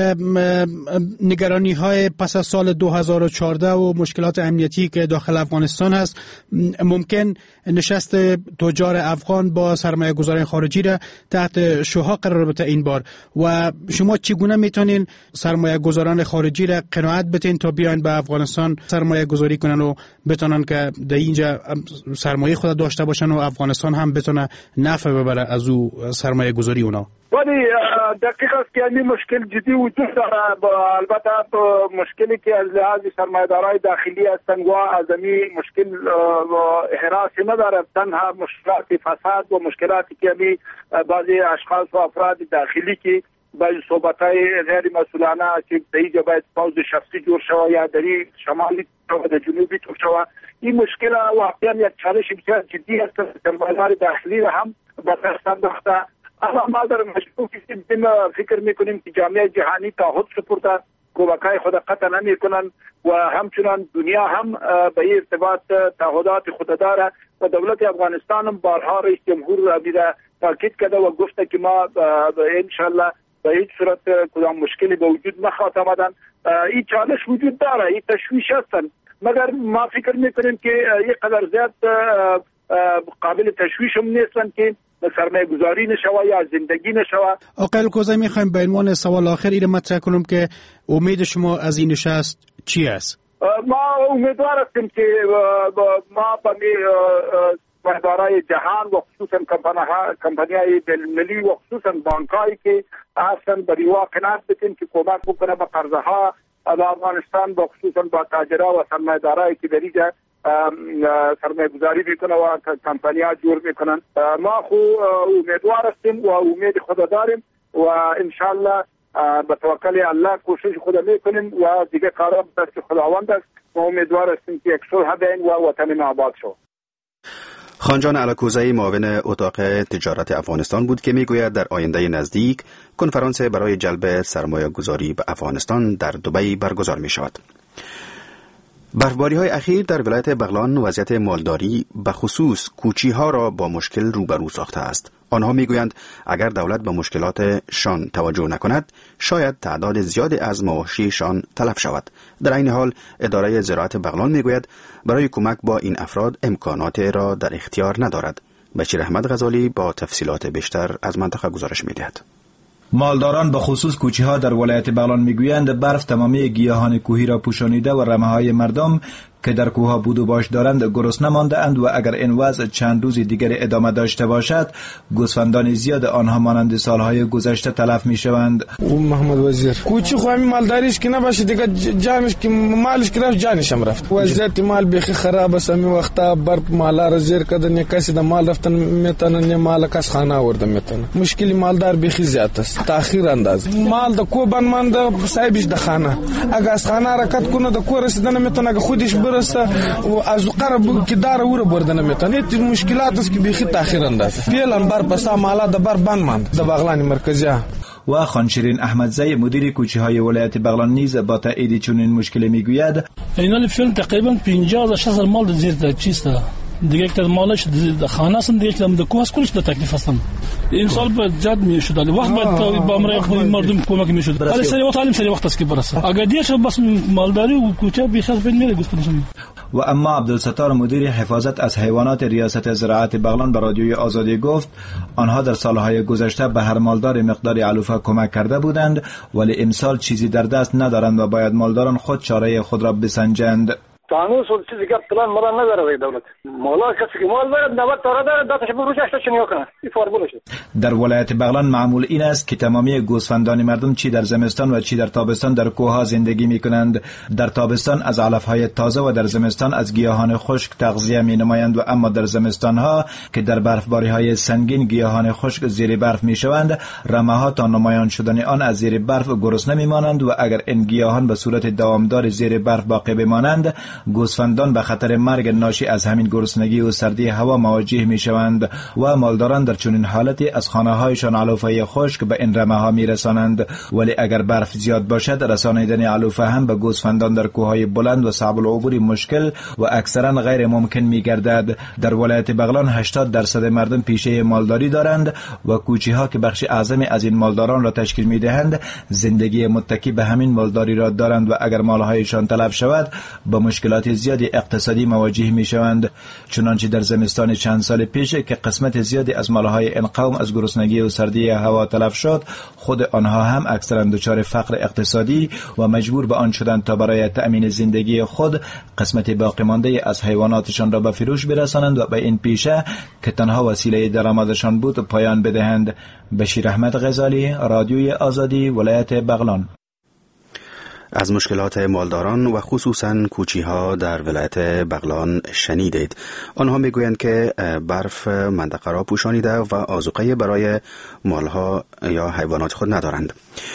نگرانی های پس از سال 2014 و مشکلات امنیتی که داخل افغانستان هست، ممکن نشست تجار افغان با سرمایه گذاران خارجی را تحت شعاع قرار بده این بار و شما چگونه میتونین سرمایه گذاران خارجی را قناعت بدین تا بیاین به افغانستان سرمایه گذاری کنن و بتونن که در اینجا سرمایه خود داشته باشن و افغانستان هم بتونه نفع ببره از او سرمایه گذاری اونا؟ ولی دقیق است که این مشکل جدی وجود داره، البته مشکلی که از لحاظ سرمایه‌دارای داخلی هستند و از این مشکل حراسی نداره، تنها مشکلات فساد و مشکلاتی که بعضی اشخاص و افراد داخلی که بعضی صحبت‌های غیر مسئولانه که دیگه باید پوز شخصی جور شود یا در شمالی و جنوبی تو شود، این مشکل واقعا یک چالش بسیار جدی است. سرمایه‌دار داخلی را هم به دست انداخته. اما ما در مشروع فکر میکنیم که جامعه جهانی تعهد سپرده، کمک‌های خود قطع نمیکنن و همچنان دنیا هم به این ارتباط تعهدات خود داره و دولت افغانستان هم بارها رئیس جمهور را تاکید کرده و گفته که ما انشالله به هیچ صورت کدام مشکلی به وجود نخواهد آمدن. این چالش وجود داره، این تشویش هستن، مگر ما فکر میکنیم که یک قدر زیاد قابل تشویش هم نیستن که سرمایه گذاری نشوه یا زندگی نشوه. آقای الکوزی، میخوایم به عنوان سوال آخر این مطرح کنم که امید شما از این نشست چی است؟ ما امیدوار هستیم که ما به سرمایه‌دارای جهان و خصوصا کمپانی‌های بین‌المللی و خصوصا بانک‌هایی که هستن برای واقعیت بتیم که کمک بکنه به قرضه‌ها به افغانستان و خصوصا با تاجرها و سرمایه‌دارایی که در اینجا سرمایه گذاری میکنه و کمپانی ها جور میکنن. ما امیدوار هستیم و امید خدا داریم و انشالله به توکل الله کوشش خدا میکنیم و دیگه کارا به دست خداوند است و امیدوار هستیم که یک صلح بین و وطن آباد شد. خانجان الکوزی، معاون اتاق تجارت افغانستان بود که میگوید در آینده نزدیک کنفرانس برای جلب سرمایه گذاری به افغانستان در دبی برگزار می شود. برفباری‌های اخیر در ولایت بغلان وضعیت مالداری به خصوص کوچی‌ها را با مشکل روبرو ساخته است. آنها میگویند اگر دولت به مشکلاتشان توجه نکند شاید تعداد زیادی از مواشیشان تلف شود. در این حال اداره زراعت بغلان میگوید برای کمک با این افراد امکانات را در اختیار ندارد. بشیر احمد غزالی با تفصیلات بیشتر از منطقه گزارش می‌دهد. مالداران به خصوص کوچی‌ها در ولایت بغلان میگویند برف تمامی گیاهان کوهی را پوشانیده و رمه‌های مردم که در کوه‌ها بود و باش دارند گرسنه مانده‌اند و اگر این وضع چند روز دیگر ادامه داشته باشد گوسفندان زیاد آنها مانند سالهای گذشته تلف میشوند. محمد وزیر کوچی خو همین مالداریش که نباشه دیگه جانش که مالش که رفت جانش هم رفت. وضعیت مال بخی خراب است. همین وقتا برف مالا را زیر کردن کسی د مال رفتن میتونه نه مال کس خانه آورده میتونه. مشکلی مالدار بخی زیاد است. تأخیر انداز مال د کوبان مانده صاحبش د خانه اگه از خانه حرکت کنه د کور رسیدن میتونه خودش برسه و از قرب که داره ور بردن میتونه. این مشکلات است که بخی تأخیر انداز فعلا بر پسا مالا د بر بان ماند د بغلان مرکزی. و خانشیرین احمدزی مدیر کوچه‌های ولایت بغلان نیز با تایید چنین مشکلی میگوید اینا فیلم تقریبا 50 60 مال زیر چیسته دیگه که مالش خانه است دیگه که د کوه کلش د تکلیف هستن. این سال به جد میشد ولی وقت باید با مردم کمک میشد ولی سری وقت علم سری وقت است که برسه اگه دیگه بس مالداری و کوچه بیخاص بین میره گفتم. و اما عبدالستار مدیر حفاظت از حیوانات ریاست زراعت بغلان به رادیوی آزادی گفت آنها در سالهای گذشته به هر مالدار مقداری علوفه کمک کرده بودند ولی امسال چیزی در دست ندارند و باید مالداران خود چاره خود را بسنجند. قانون و چیزی که پلان مالا نداره دولت. مالا کسی که مال داره 90 تا داره داتش بروش اشتشنیو کنه. این فرمولش. در ولایت بغلان معمول این است که تمامی گوسفندان مردم چی در زمستان و چی در تابستان در کوه‌ها زندگی می‌کنند. در تابستان از علف‌های تازه و در زمستان از گیاهان خشک تغذیه می‌نمایند و اما در زمستان‌ها که در برفباری‌های سنگین گیاهان خشک زیر برف می‌شوند، رمه‌ها تا نمایان شدن آن از زیر برف گرسنه می‌مانند و اگر این گیاهان به صورت دوامدار زیر برف باقی بمانند، گوسفندان به خطر مرگ ناشی از همین گرسنگی و سردی هوا مواجه می‌شوند و مالداران در چنین حالتی از خانه‌هایشان علوفه خشک به این رمه‌ها می‌رسانند. ولی اگر برف زیاد باشد، رسانیدن علوفه هم به گوسفندان در کوههای بلند و صعب العبور مشکل و اکثرا غیر ممکن می‌گردد. در ولایت بغلان 80% مردم پیشه مالداری دارند و کوچه‌ها که بخش اعظمی از این مالداران را تشکیل می‌دهند، زندگی متکی به همین مالداری را دارند و اگر مال‌هایشان تلف شود، با مشکلات زیادی اقتصادی مواجه می‌شوند. چنانچه در زمستان چند سال پیش که قسمت زیادی از مال‌های این قوم از گرسنگی و سردی هوا تلف شد، خود آنها هم اکثرا دچار فقر اقتصادی و مجبور به آن شدند تا برای تأمین زندگی خود قسمت باقی مانده از حیواناتشان را به فروش برسانند و به این پیشه که تنها وسیله درآمدشان بود پایان بدهند. بشیر احمد غزالی، رادیوی آزادی، ولایت بغلان. از مشکلات مالداران و خصوصاً کوچی‌ها در ولایت بغلان شنیدید. آنها میگویند که برف منطقه را پوشانیده و آذوقه برای مالها یا حیوانات خود ندارند.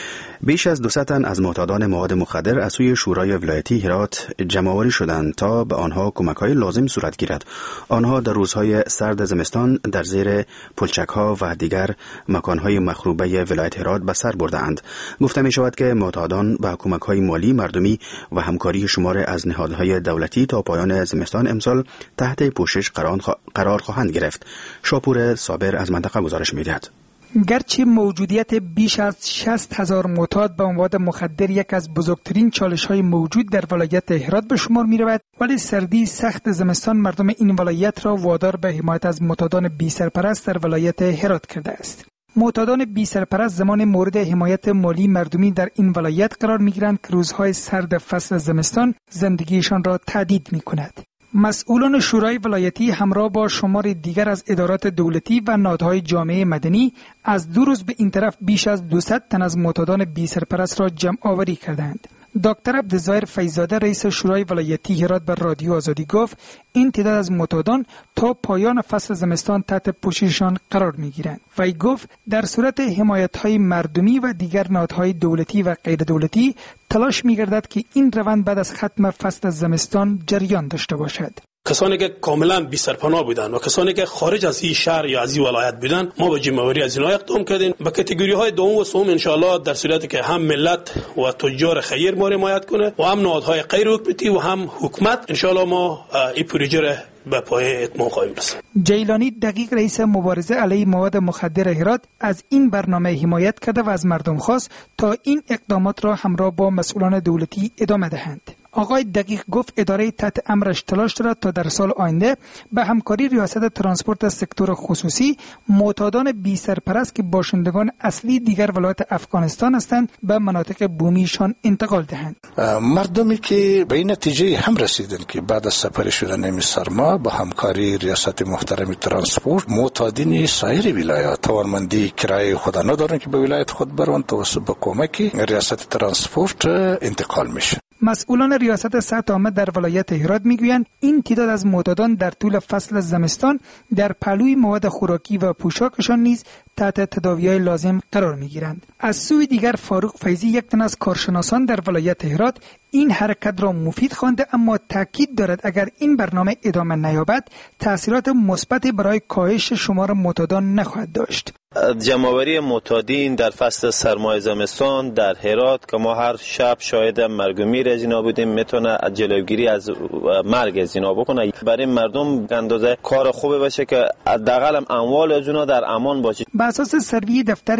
بیش از 200 تن از معتادان مواد مخدر از سوی شورای ولایتی هرات جمع‌آوری شدند تا به آنها کمک‌های لازم صورت گیرد. آنها در روزهای سرد زمستان در زیر پلچک‌ها و دیگر مکان‌های مخروبه ولایت هرات به سر برده‌اند. گفته می‌شود که معتادان با کمک‌های مالی، مردمی و همکاری شمار از نهادهای دولتی تا پایان زمستان امسال تحت پوشش قرار خواهند گرفت. شاپور صابر از منطقه گزارش می‌دهد. گرچه موجودیت بیش از 60,000 معتاد به مواد مخدر یک از بزرگترین چالش‌های موجود در ولایت هرات به شمار می‌رود، ولی سردی سخت زمستان مردم این ولایت را وادار به حمایت از معتادان بی سرپرست در ولایت هرات کرده است. معتادان بی سرپرست زمان مورد حمایت مالی مردمی در این ولایت قرار می‌گیرند که روزهای سرد فصل زمستان زندگیشان را تهدید می‌کند. مسئولان شورای ولایتی همراه با شمار دیگر از ادارات دولتی و نهادهای جامعه مدنی از 2 روز به این طرف بیش از 200 تن از معتادان بی سرپرست را جمع آوری کردند. دکتر عبدالظاهر فیض‌زاده رئیس شورای ولایتی هرات بر رادیو آزادی گفت این تعداد از معتادان تا پایان فصل زمستان تحت پوشششان قرار می‌گیرند. وی گفت در صورت حمایت‌های مردمی و دیگر نهادهای دولتی و غیر دولتی تلاش می‌گردد که این روند بعد از ختم فصل زمستان جریان داشته باشد. کسانی که کاملا بی سرپناه بودن و کسانی که خارج از این شهر یا از این ولایت بودن، ما به جمع‌آوری از اینها اقدام کردیم. به کاتگوری‌های دوم و سوم ان شاءالله در صورتی که هم ملت و تجار خیر ما حمایت کنه و هم نهادهای غیر حکومتی و هم حکومت، ان شاءالله ما این پروژه را به پایان اتمام خواهیم رساند. جیلانی دقیق رئیس مبارزه علیه مواد مخدر هرات از این برنامه حمایت کرده و از مردم خواست تا این اقدامات را همراه با مسئولان دولتی ادامه دهند. آقای دقیق گفت اداره تحت امرش تلاش دارد تا در سال آینده به همکاری ریاست ترانسپورت سکتور خصوصی معتادان بی سرپرست که باشندگان اصلی دیگر ولایت افغانستان هستند به مناطق بومیشان انتقال دهند. مردمی که به این نتیجه هم رسیدن که بعد از سپری شدن سرما با همکاری ریاست محترم ترانسپورت معتادین سایر ولایات توانمندی کرایه خود ندارن که به ولایت خود بروند، توسط به کمک ریاست ترانسپورت انتقال میشه. مسئولان ریاست صحت عامه در ولایت هرات میگویند این تعداد از معتادان در طول فصل زمستان در پهلوی مواد خوراکی و پوشاکشان نیز تحت تداوی‌های لازم قرار میگیرند. از سوی دیگر فاروق فیضی، یک تن از کارشناسان در ولایت هرات، این حرکت را مفید خوانده، اما تاکید دارد اگر این برنامه ادامه نیابد تأثیرات مثبتی برای کاهش شمار معتادان نخواهد داشت. جمع‌آوری معتادین در فصل سرمای زمستان در هرات که ما هر شب شاهد مرگ و میر از اینا بودیم، میتونه جلوگیری از مرگ از اینا بکنه. برای مردم اندازه کار خوبه باشه که حداقل اموال از اونا در امان باشه. بر اساس سروی دفتر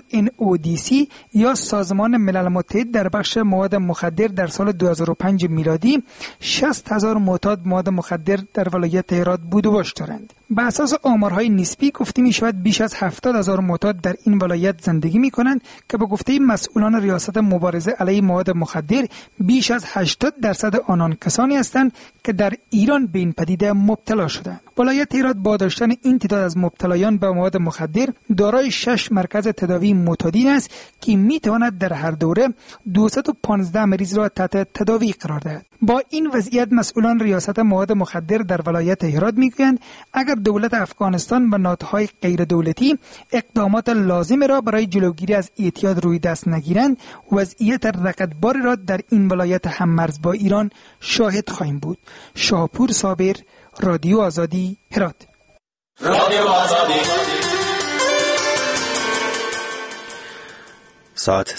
UNODC یا سازمان ملل متحد در بخش مواد مخدر در سال 2005 میلادی 60,000 معتاد مواد مخدر در ولایت هرات بود و باش دارند. به اساس آمارهای نسبی گفته می شود بیش از 70,000 معتاد در این ولایت زندگی می کنند که به گفته مسئولان ریاست مبارزه علیه مواد مخدر بیش از 80% آنان کسانی هستند که در ایران به این پدیده مبتلا شدند. ولایت هرات با داشتن این تعداد از مبتلایان به مواد مخدر دارای 6 مرکز تداوی معتادین است که می تواند در هر دوره 215 مریض را تحت تداوی قرار دهد. با این وضعیت مسئولان ریاست مواد مخدر در ولایت هرات میگویند اگر دولت افغانستان و نهادهای غیر دولتی اقدامات لازم را برای جلوگیری از اعتیاد روی دست نگیرند، وضعیت رقتباری را در این ولایت هم مرز با ایران شاهد خواهیم بود. شاپور صابر، رادیو آزادی، هرات. رادیو آزادی. ساعت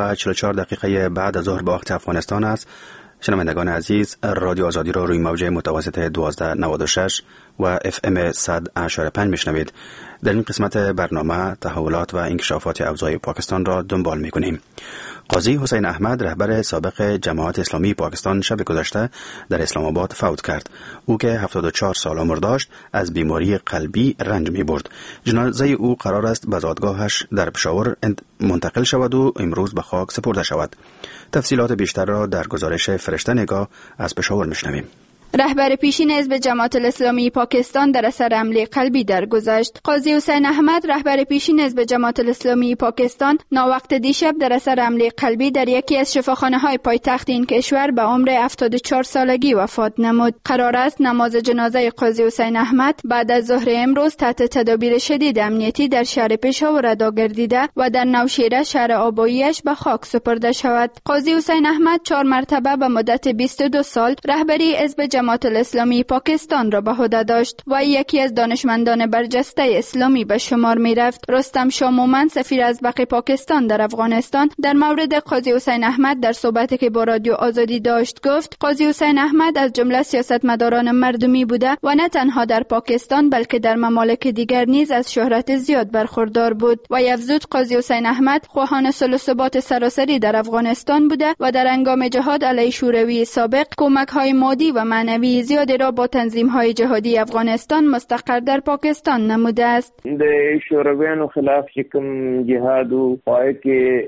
3:44 بعد از ظهر به وقت افغانستان است. شنوندگان عزیز، رادیو آزادی را روی موج متوسط 1296 و FM 100.5 میشنوید. در این قسمت برنامه تحولات و انکشافات اوضاع پاکستان را دنبال میکنیم. قاضی حسین احمد، رهبر سابق جماعت اسلامی پاکستان، شب گذشته در اسلام آباد فوت کرد. او که 74 سال عمر داشت از بیماری قلبی رنج می برد. جنازه او قرار است به زادگاهش در پشاور منتقل شود و امروز به خاک سپرده شود. تفصیلات بیشتر را در گزارش فرشته نگاه از پشاور میشنویم. رهبر پیشین حزب جماعت الاسلامی پاکستان در اثر حمله قلبی درگذشت. قاضی حسین احمد، رهبر پیشین حزب جماعت الاسلامی پاکستان، ناوقت دیشب در اثر حمله قلبی در یکی از شفاخانه‌های پایتخت این کشور به عمر 74 سالگی وفات نمود. قرار است نماز جنازه قاضی حسین احمد بعد از ظهر امروز تحت تدابیر شدید امنیتی در شهر پشاور ادا گردیده و در نوشیره شهر آباییش به خاک سپرده شود. قاضی حسین احمد 4 مرتبه به مدت 22 سال رهبری حزب جماعت الاسلامی پاکستان را به عهده داشت و یکی از دانشمندان برجسته اسلامی به شمار می رفت. رستم شاه مومن، سفیر ازبق پاکستان در افغانستان، در مورد قاضی حسین احمد در صحبتی که با رادیو آزادی داشت گفت قاضی حسین احمد از جمله سیاستمداران مردمی بوده و نه تنها در پاکستان بلکه در ممالک دیگر نیز از شهرت زیاد برخوردار بود. و افزود قاضی حسین احمد خواهان صلح و ثبات سراسری در افغانستان بوده و در هنگام جهاد علیه شوروی سابق کمک‌های مادی و معنوی زیادی را با تنظیم‌های جهادی افغانستان مستقر در پاکستان نموده است. د شورویانو خلاف کوم جهاد او پای کې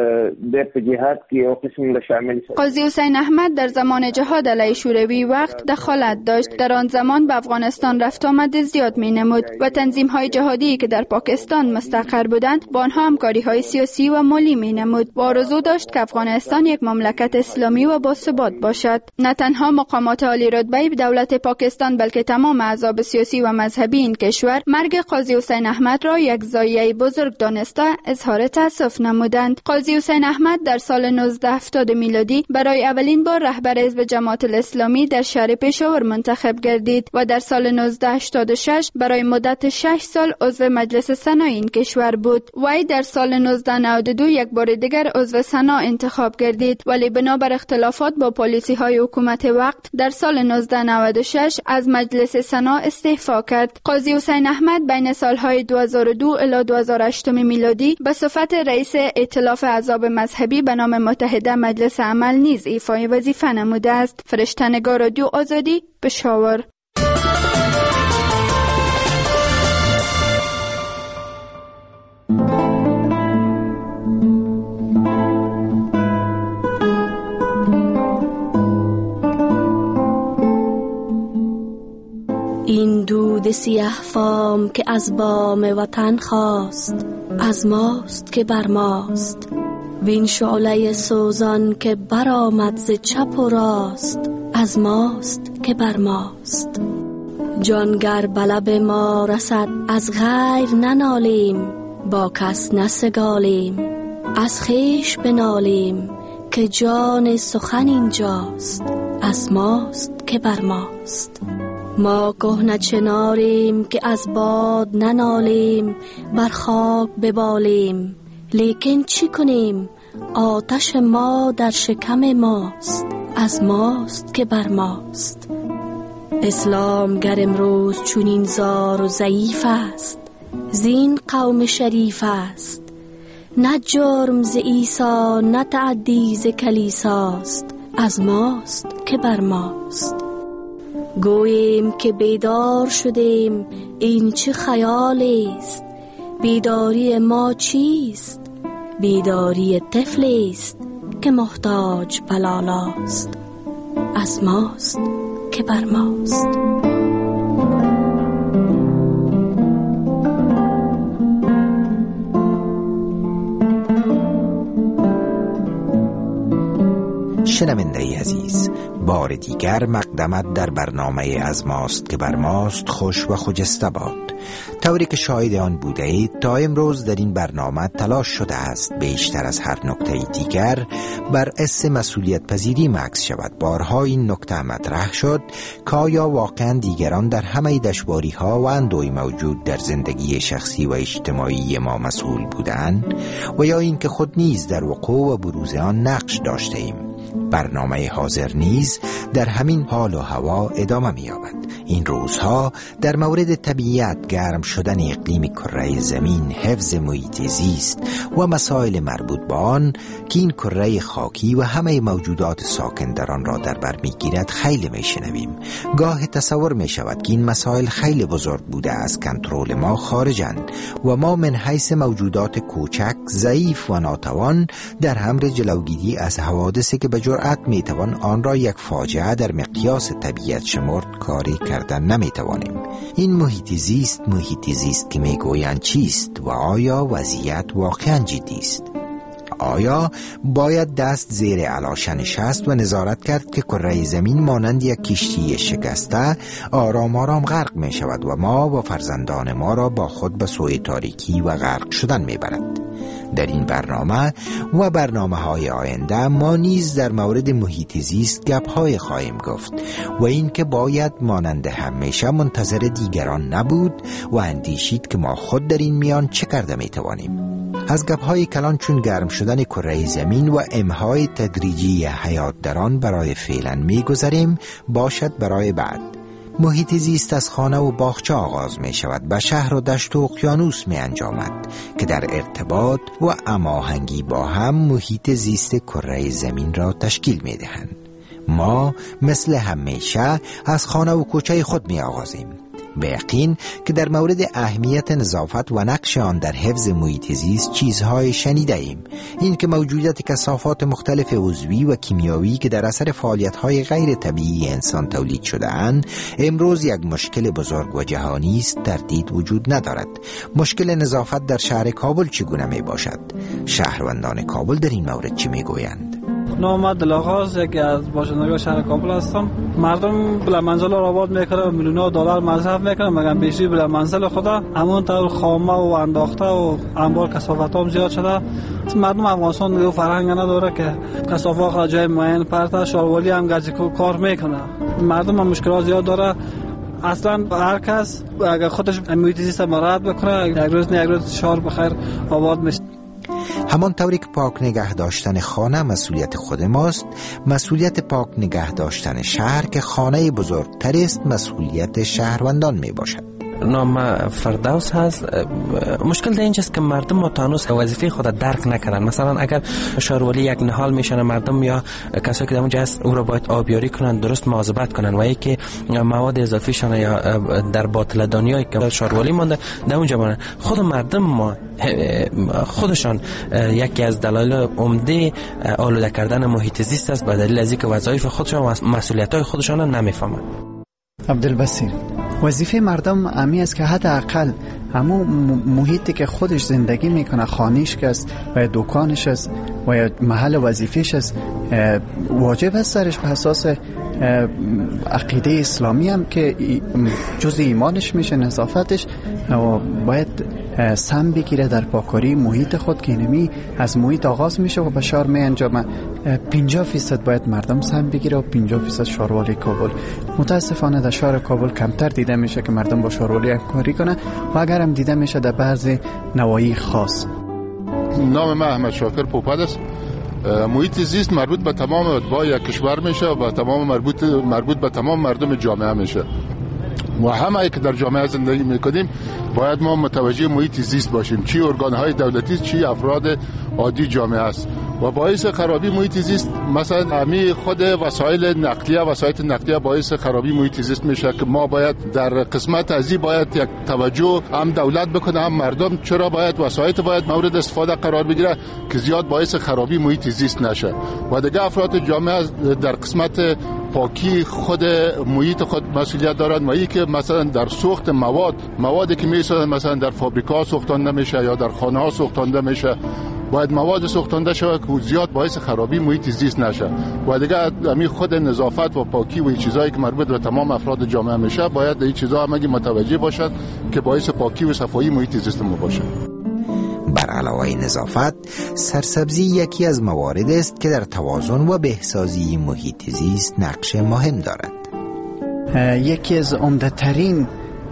د جهاد کې او قسم شامل شد. قاضی حسین احمد در زمان جهاد علیه شوروی وقت دخالت داشت. در آن زمان به افغانستان رفت آمد زیاد می‌نمود و تنظیم‌های جهادی که در پاکستان مستقر بودند با آنها همکاری‌های سیاسی و مالی می‌نمود و آرزو داشت که افغانستان یک مملکت اسلامی و باثبات باشد. نه تنها مقامات عالی رتبه دولت پاکستان بلکه تمام احزاب سیاسی و مذهبی این کشور مرگ قاضی حسین احمد را یک ضایعه بزرگ دانسته اظهار تأسف نمودند. قاضی حسین احمد در سال 1970 میلادی برای اولین بار رهبر حزب جماعت الاسلامی در شهر پشاور منتخب گردید و در سال 1986 برای مدت 6 سال عضو مجلس سنا این کشور بود. وی در سال 1992 یک بار دیگر عضو سنا انتخاب گردید ولی بنابر اختلافات با پالیسی‌های حکومت وقت در سال 1996 از مجلس سنا استعفا کرد. قاضی حسین احمد بین سالهای 2002 الی 2008 میلادی به صفت رئیس ائتلاف احزاب مذهبی به نام متحده مجلس عمل نیز ایفای وظیفه نموده است. فرشته نگار، رادیو آزادی، پشاور. این دود سیاه فام که از بام وطن خواست، از ماست که بر ماست. وین شعله سوزان که برآمد ز چپ و راست، از ماست که بر ماست. جانگر به لب ما رسد از غیر ننالیم، با کس نسگالیم. از خویش بنالیم که جان سخن اینجاست، از ماست که بر ماست. ما کهنه چناریم که از باد ننالیم، بر خاک ببالیم. لیکن چی کنیم؟ آتش ما در شکم ماست، از ماست که بر ماست. اسلام گر امروز چونین زار و ضعیف است، زین قوم شریف است. نه جرم ز عیسی نه تعدی ز کلیساست، از ماست که بر ماست. گوییم که بیدار شدیم، این چه خیالی است؟ بیداری ما چیست؟ بیداری طفلی است که محتاج بلالاست، از ماست که بر ماست. شنونده عزیز، بار دیگر مقدمت در برنامه از ماست که بر ماست خوش و خجسته باد. طوری که شاهد آن بوده اید تا امروز در این برنامه تلاش شده است بیشتر از هر نکته دیگر بر اسم مسئولیت پذیری مکس شود. بارها این نکته مطرح شد که آیا واقعا دیگران در همه دشواری ها و اندوی موجود در زندگی شخصی و اجتماعی ما مسئول بودند و یا اینکه خود نیز در وقوع و بروز آن نقش داشته ایم. برنامه حاضر نیز در همین حال و هوا ادامه می‌یابد. این روزها در مورد طبیعت، گرم شدن اقلیم کره زمین، حفظ محیط زیست و مسائل مربوط به آن که این کره خاکی و همه موجودات ساکن در آن را در بر می‌گیرد خیلی می‌شنویم. گاه تصور می‌شود که این مسائل خیلی بزرگ بوده از کنترل ما خارجند و ما من حیث موجودات کوچک، ضعیف و ناتوان در امر جلوگیری از حوادثی که به جرأت میتوان آن را یک فاجعه در مقیاس طبیعت شمرد کاری کردن نمیتوانیم. این محیط زیست که میگویند چیست و آیا وضعیت واقعا جدی است؟ آیا باید دست زیر علاشه نشست و نظارت کرد که کره زمین مانند یک کشتی شکسته آرام آرام غرق می شود و ما و فرزندان ما را با خود به سوی تاریکی و غرق شدن می برد؟ در این برنامه و برنامه‌های آینده ما نیز در مورد محیط زیست گپ‌های خواهیم گفت و این که باید مانند همیشه منتظر دیگران نبود و اندیشید که ما خود در این میان چه کرده می‌توانیم. از گپ‌های کلان چون گرم شدن کره زمین و امهای تدریجی حیات در آن برای فعلا می‌گذاریم باشد برای بعد. محیط زیست از خانه و باغچه آغاز می شود، به شهر و دشت و اقیانوس می انجامد که در ارتباط و هماهنگی با هم محیط زیست کره زمین را تشکیل می دهند. ما مثل همیشه از خانه و کوچه خود می آغازیم. به یقین که در مورد اهمیت نظافت و نقش آن در حفظ محیط زیست چیزهای شنیده ایم. این که موجودیت کثافات مختلف عضوی و کیمیاوی که در اثر فعالیت‌های غیر طبیعی انسان تولید شده اند امروز یک مشکل بزرگ و جهانی است، تردید وجود ندارد. مشکل نظافت در شهر کابل چگونه می باشد؟ شهروندان کابل در این مورد چه می گویند؟ نام دلاغاز یکی از باشندگان شهر کابل هستم. مردم بلند منزل را آباد میکنه و میلیون‌ها دلار مصرف میکنه، مگر بیشتر بلند منزل خدا همون طور خامه و انداخته و انبار کثافت هم زیاد شده. مردم افغانستان دیگه فرهنگ نداره که کثافات را جای معین پرت، شاروالی هم گزی کار میکنه. مردم هم مشکلات زیاد داره. اصلا هر کس اگر خودش محیط زیست مراعات بکنه یک روز شهر بخیر آباد میشه. همان طوری که پاک نگه داشتن خانه مسئولیت خود ماست، مسئولیت پاک نگه داشتن شهر که خانه بزرگتر است مسئولیت شهروندان می باشد. نام فردوس هست. مشکل در اینجاست که مردم متانوس وظیفه خود درک نکنن. مثلا اگر شاروالی یک نهال میشنه مردم یا کسایی که در اونجا هست او را باید آبیاری کنن، درست مواظبت کنن و یکی مواد اضافی شونه یا در باطل دنیایی که شاروالی مونده در اونجا مونده. خود مردم ما خودشان یکی از دلایل عمده آلوده کردن محیط زیست است به دلیل از اینکه وظایف خودشان و مسئولیت‌های خودشان نمیفهمند. عبدالبصیر، وظیفه مردم امی است که حداقل همون محیطی که خودش زندگی میکنه، خانه‌اش که است و یا دکانش است و یا محل وظیفه‌اش است، واجب است سرش به اساس عقیده اسلامی هم که جز ایمانش میشه نظافتش و باید سم بگیره در پاکاری محیط خود که اینمی از محیط آغاز میشه و به شهر می انجامه. 50% باید مردم سم بگیره و 50% شهروالی کابل. متاسفانه در شهر کابل کمتر دیده میشه که مردم با شهروالی همکاری کنه و اگر هم دیده میشه در بعضی نواحی خاص. نام من احمد شاکر پوپد است. محیط زیست مربوط به تمام اتباع یک کشور میشه و تمام مربوط به تمام مردم جامعه میشه و همه که در جامعه زندگی میکنیم باید ما متوجه محیط زیست باشیم، چی ارگانهای دولتی چی افراد عادی جامعه است و باعث خرابی محیط زیست. مثلا همین خود وسایل نقلیه باعث خرابی محیط زیست میشه که ما باید در قسمت ازی باید یک توجه هم دولت بکنه هم مردم، چرا باید وسایل باید مورد استفاده قرار بگیره که زیاد باعث خرابی محیط زیست نشه. و دیگه افراد جامعه در قسمت پاکی خود محیط خود مسئولیت دارند و ای که مثلا در سوخت موادی که میسازن مثلا در فابریکا سوختانده میشه یا در خانه ها سوختانده میشه، باید مواد سوختانده شود که زیاد باعث خرابی محیط زیست نشه. و دیگه همین خود نظافت و پاکی و این چیزایی که مربوط به تمام افراد جامعه میشه باید این چیزا هم متوجه باشد که باعث پاکی و صفایی محیط زیست ما باشه. بر علاوه نظافت، سرسبزی یکی از موارد است که در توازن و بهسازی محیط زیست نقش مهم دارد. یکی از عمده‌ترین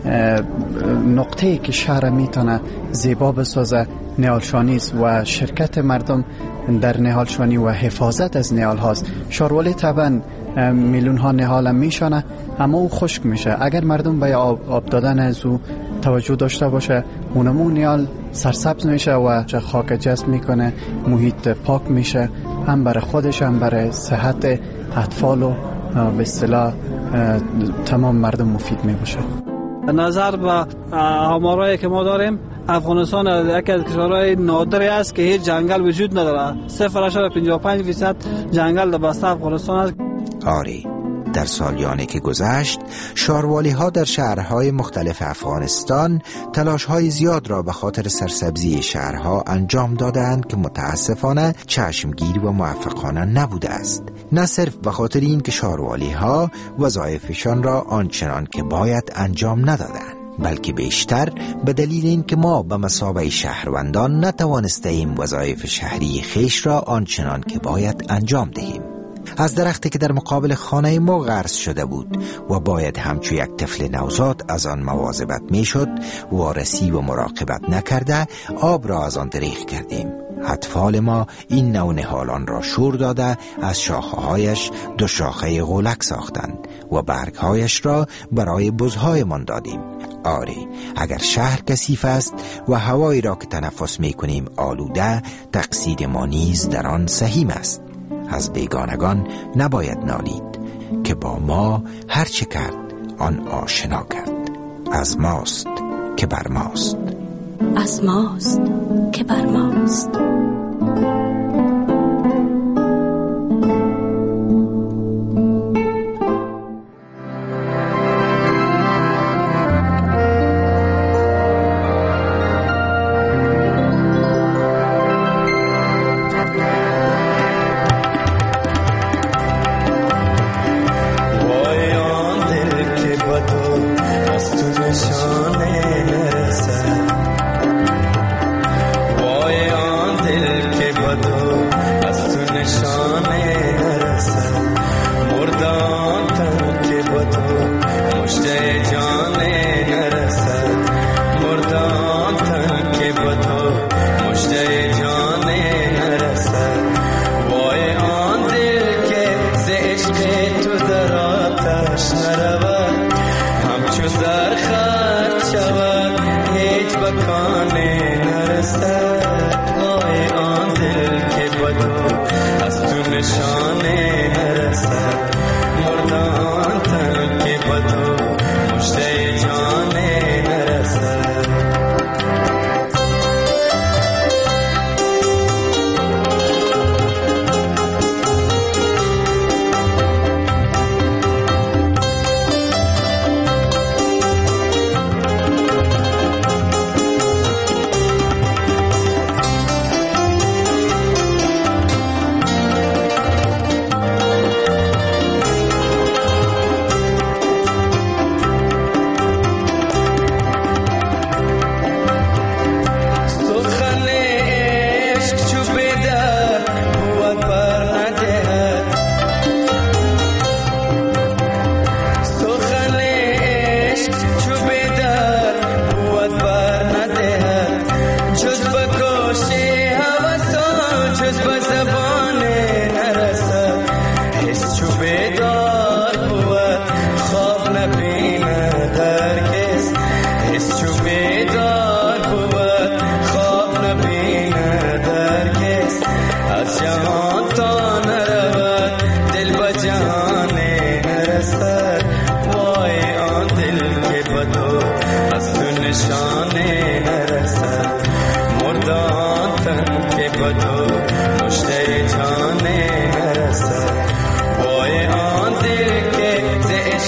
نقطه‌ای که شهر میتونه زیبا بسازه نهالشانی است و شرکت مردم در نهالشانی و حفاظت از نهال هاست. شاروالی طبعا میلیون ها نهال میشانه اما او خشک میشه. اگر مردم به آب دادن از او توجه داشته باشه اونمو نهال سرسبز میشه و خاک جذب میکنه، محیط پاک میشه، هم برای خودش هم برای صحت اطفال و به اصطلاح تمام مردم مفید میباشه. نظر به آمارایی که ما داریم افغانستان یکی از کشورهای نادری است که هیچ جنگل وجود نداره. 0.55% جنگل در بسته افغانستان است. آری، در سالیانی که گذشت شاروالی ها در شهرهای مختلف افغانستان تلاش های زیاد را به خاطر سرسبزی شهرها انجام دادند که متاسفانه چشمگیر و موفقانه نبوده است. نه صرف به خاطر این که شاروالی ها وظایفشان را آنچنان که باید انجام ندادند، بلکه بیشتر به دلیل این که ما به مثابه شهروندان نتوانسته ایم وظایف شهری خیش را آنچنان که باید انجام دهیم. از درختی که در مقابل خانه ما غرس شده بود و باید همچو یک طفل نوزاد از آن مواظبت میشد، وارسی و مراقبت نکرده آب را از آن دریغ کردیم. اطفال ما این نوع نهالان را شور داده از شاخه‌هایش 2 شاخه غولک ساختند و برگهایش را برای بزهایمان دادیم. آری، اگر شهر کثیف است و هوایی را که تنفس میکنیم آلوده، تقصیر ما نیز در آن سهیم است. از بیگانگان نباید نالید که با ما هر چه کرد آن آشنا کرد. از ماست که بر ماست، از ماست که بر ماست.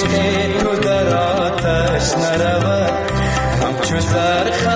عشق تو در آتش نرود همچو زرخ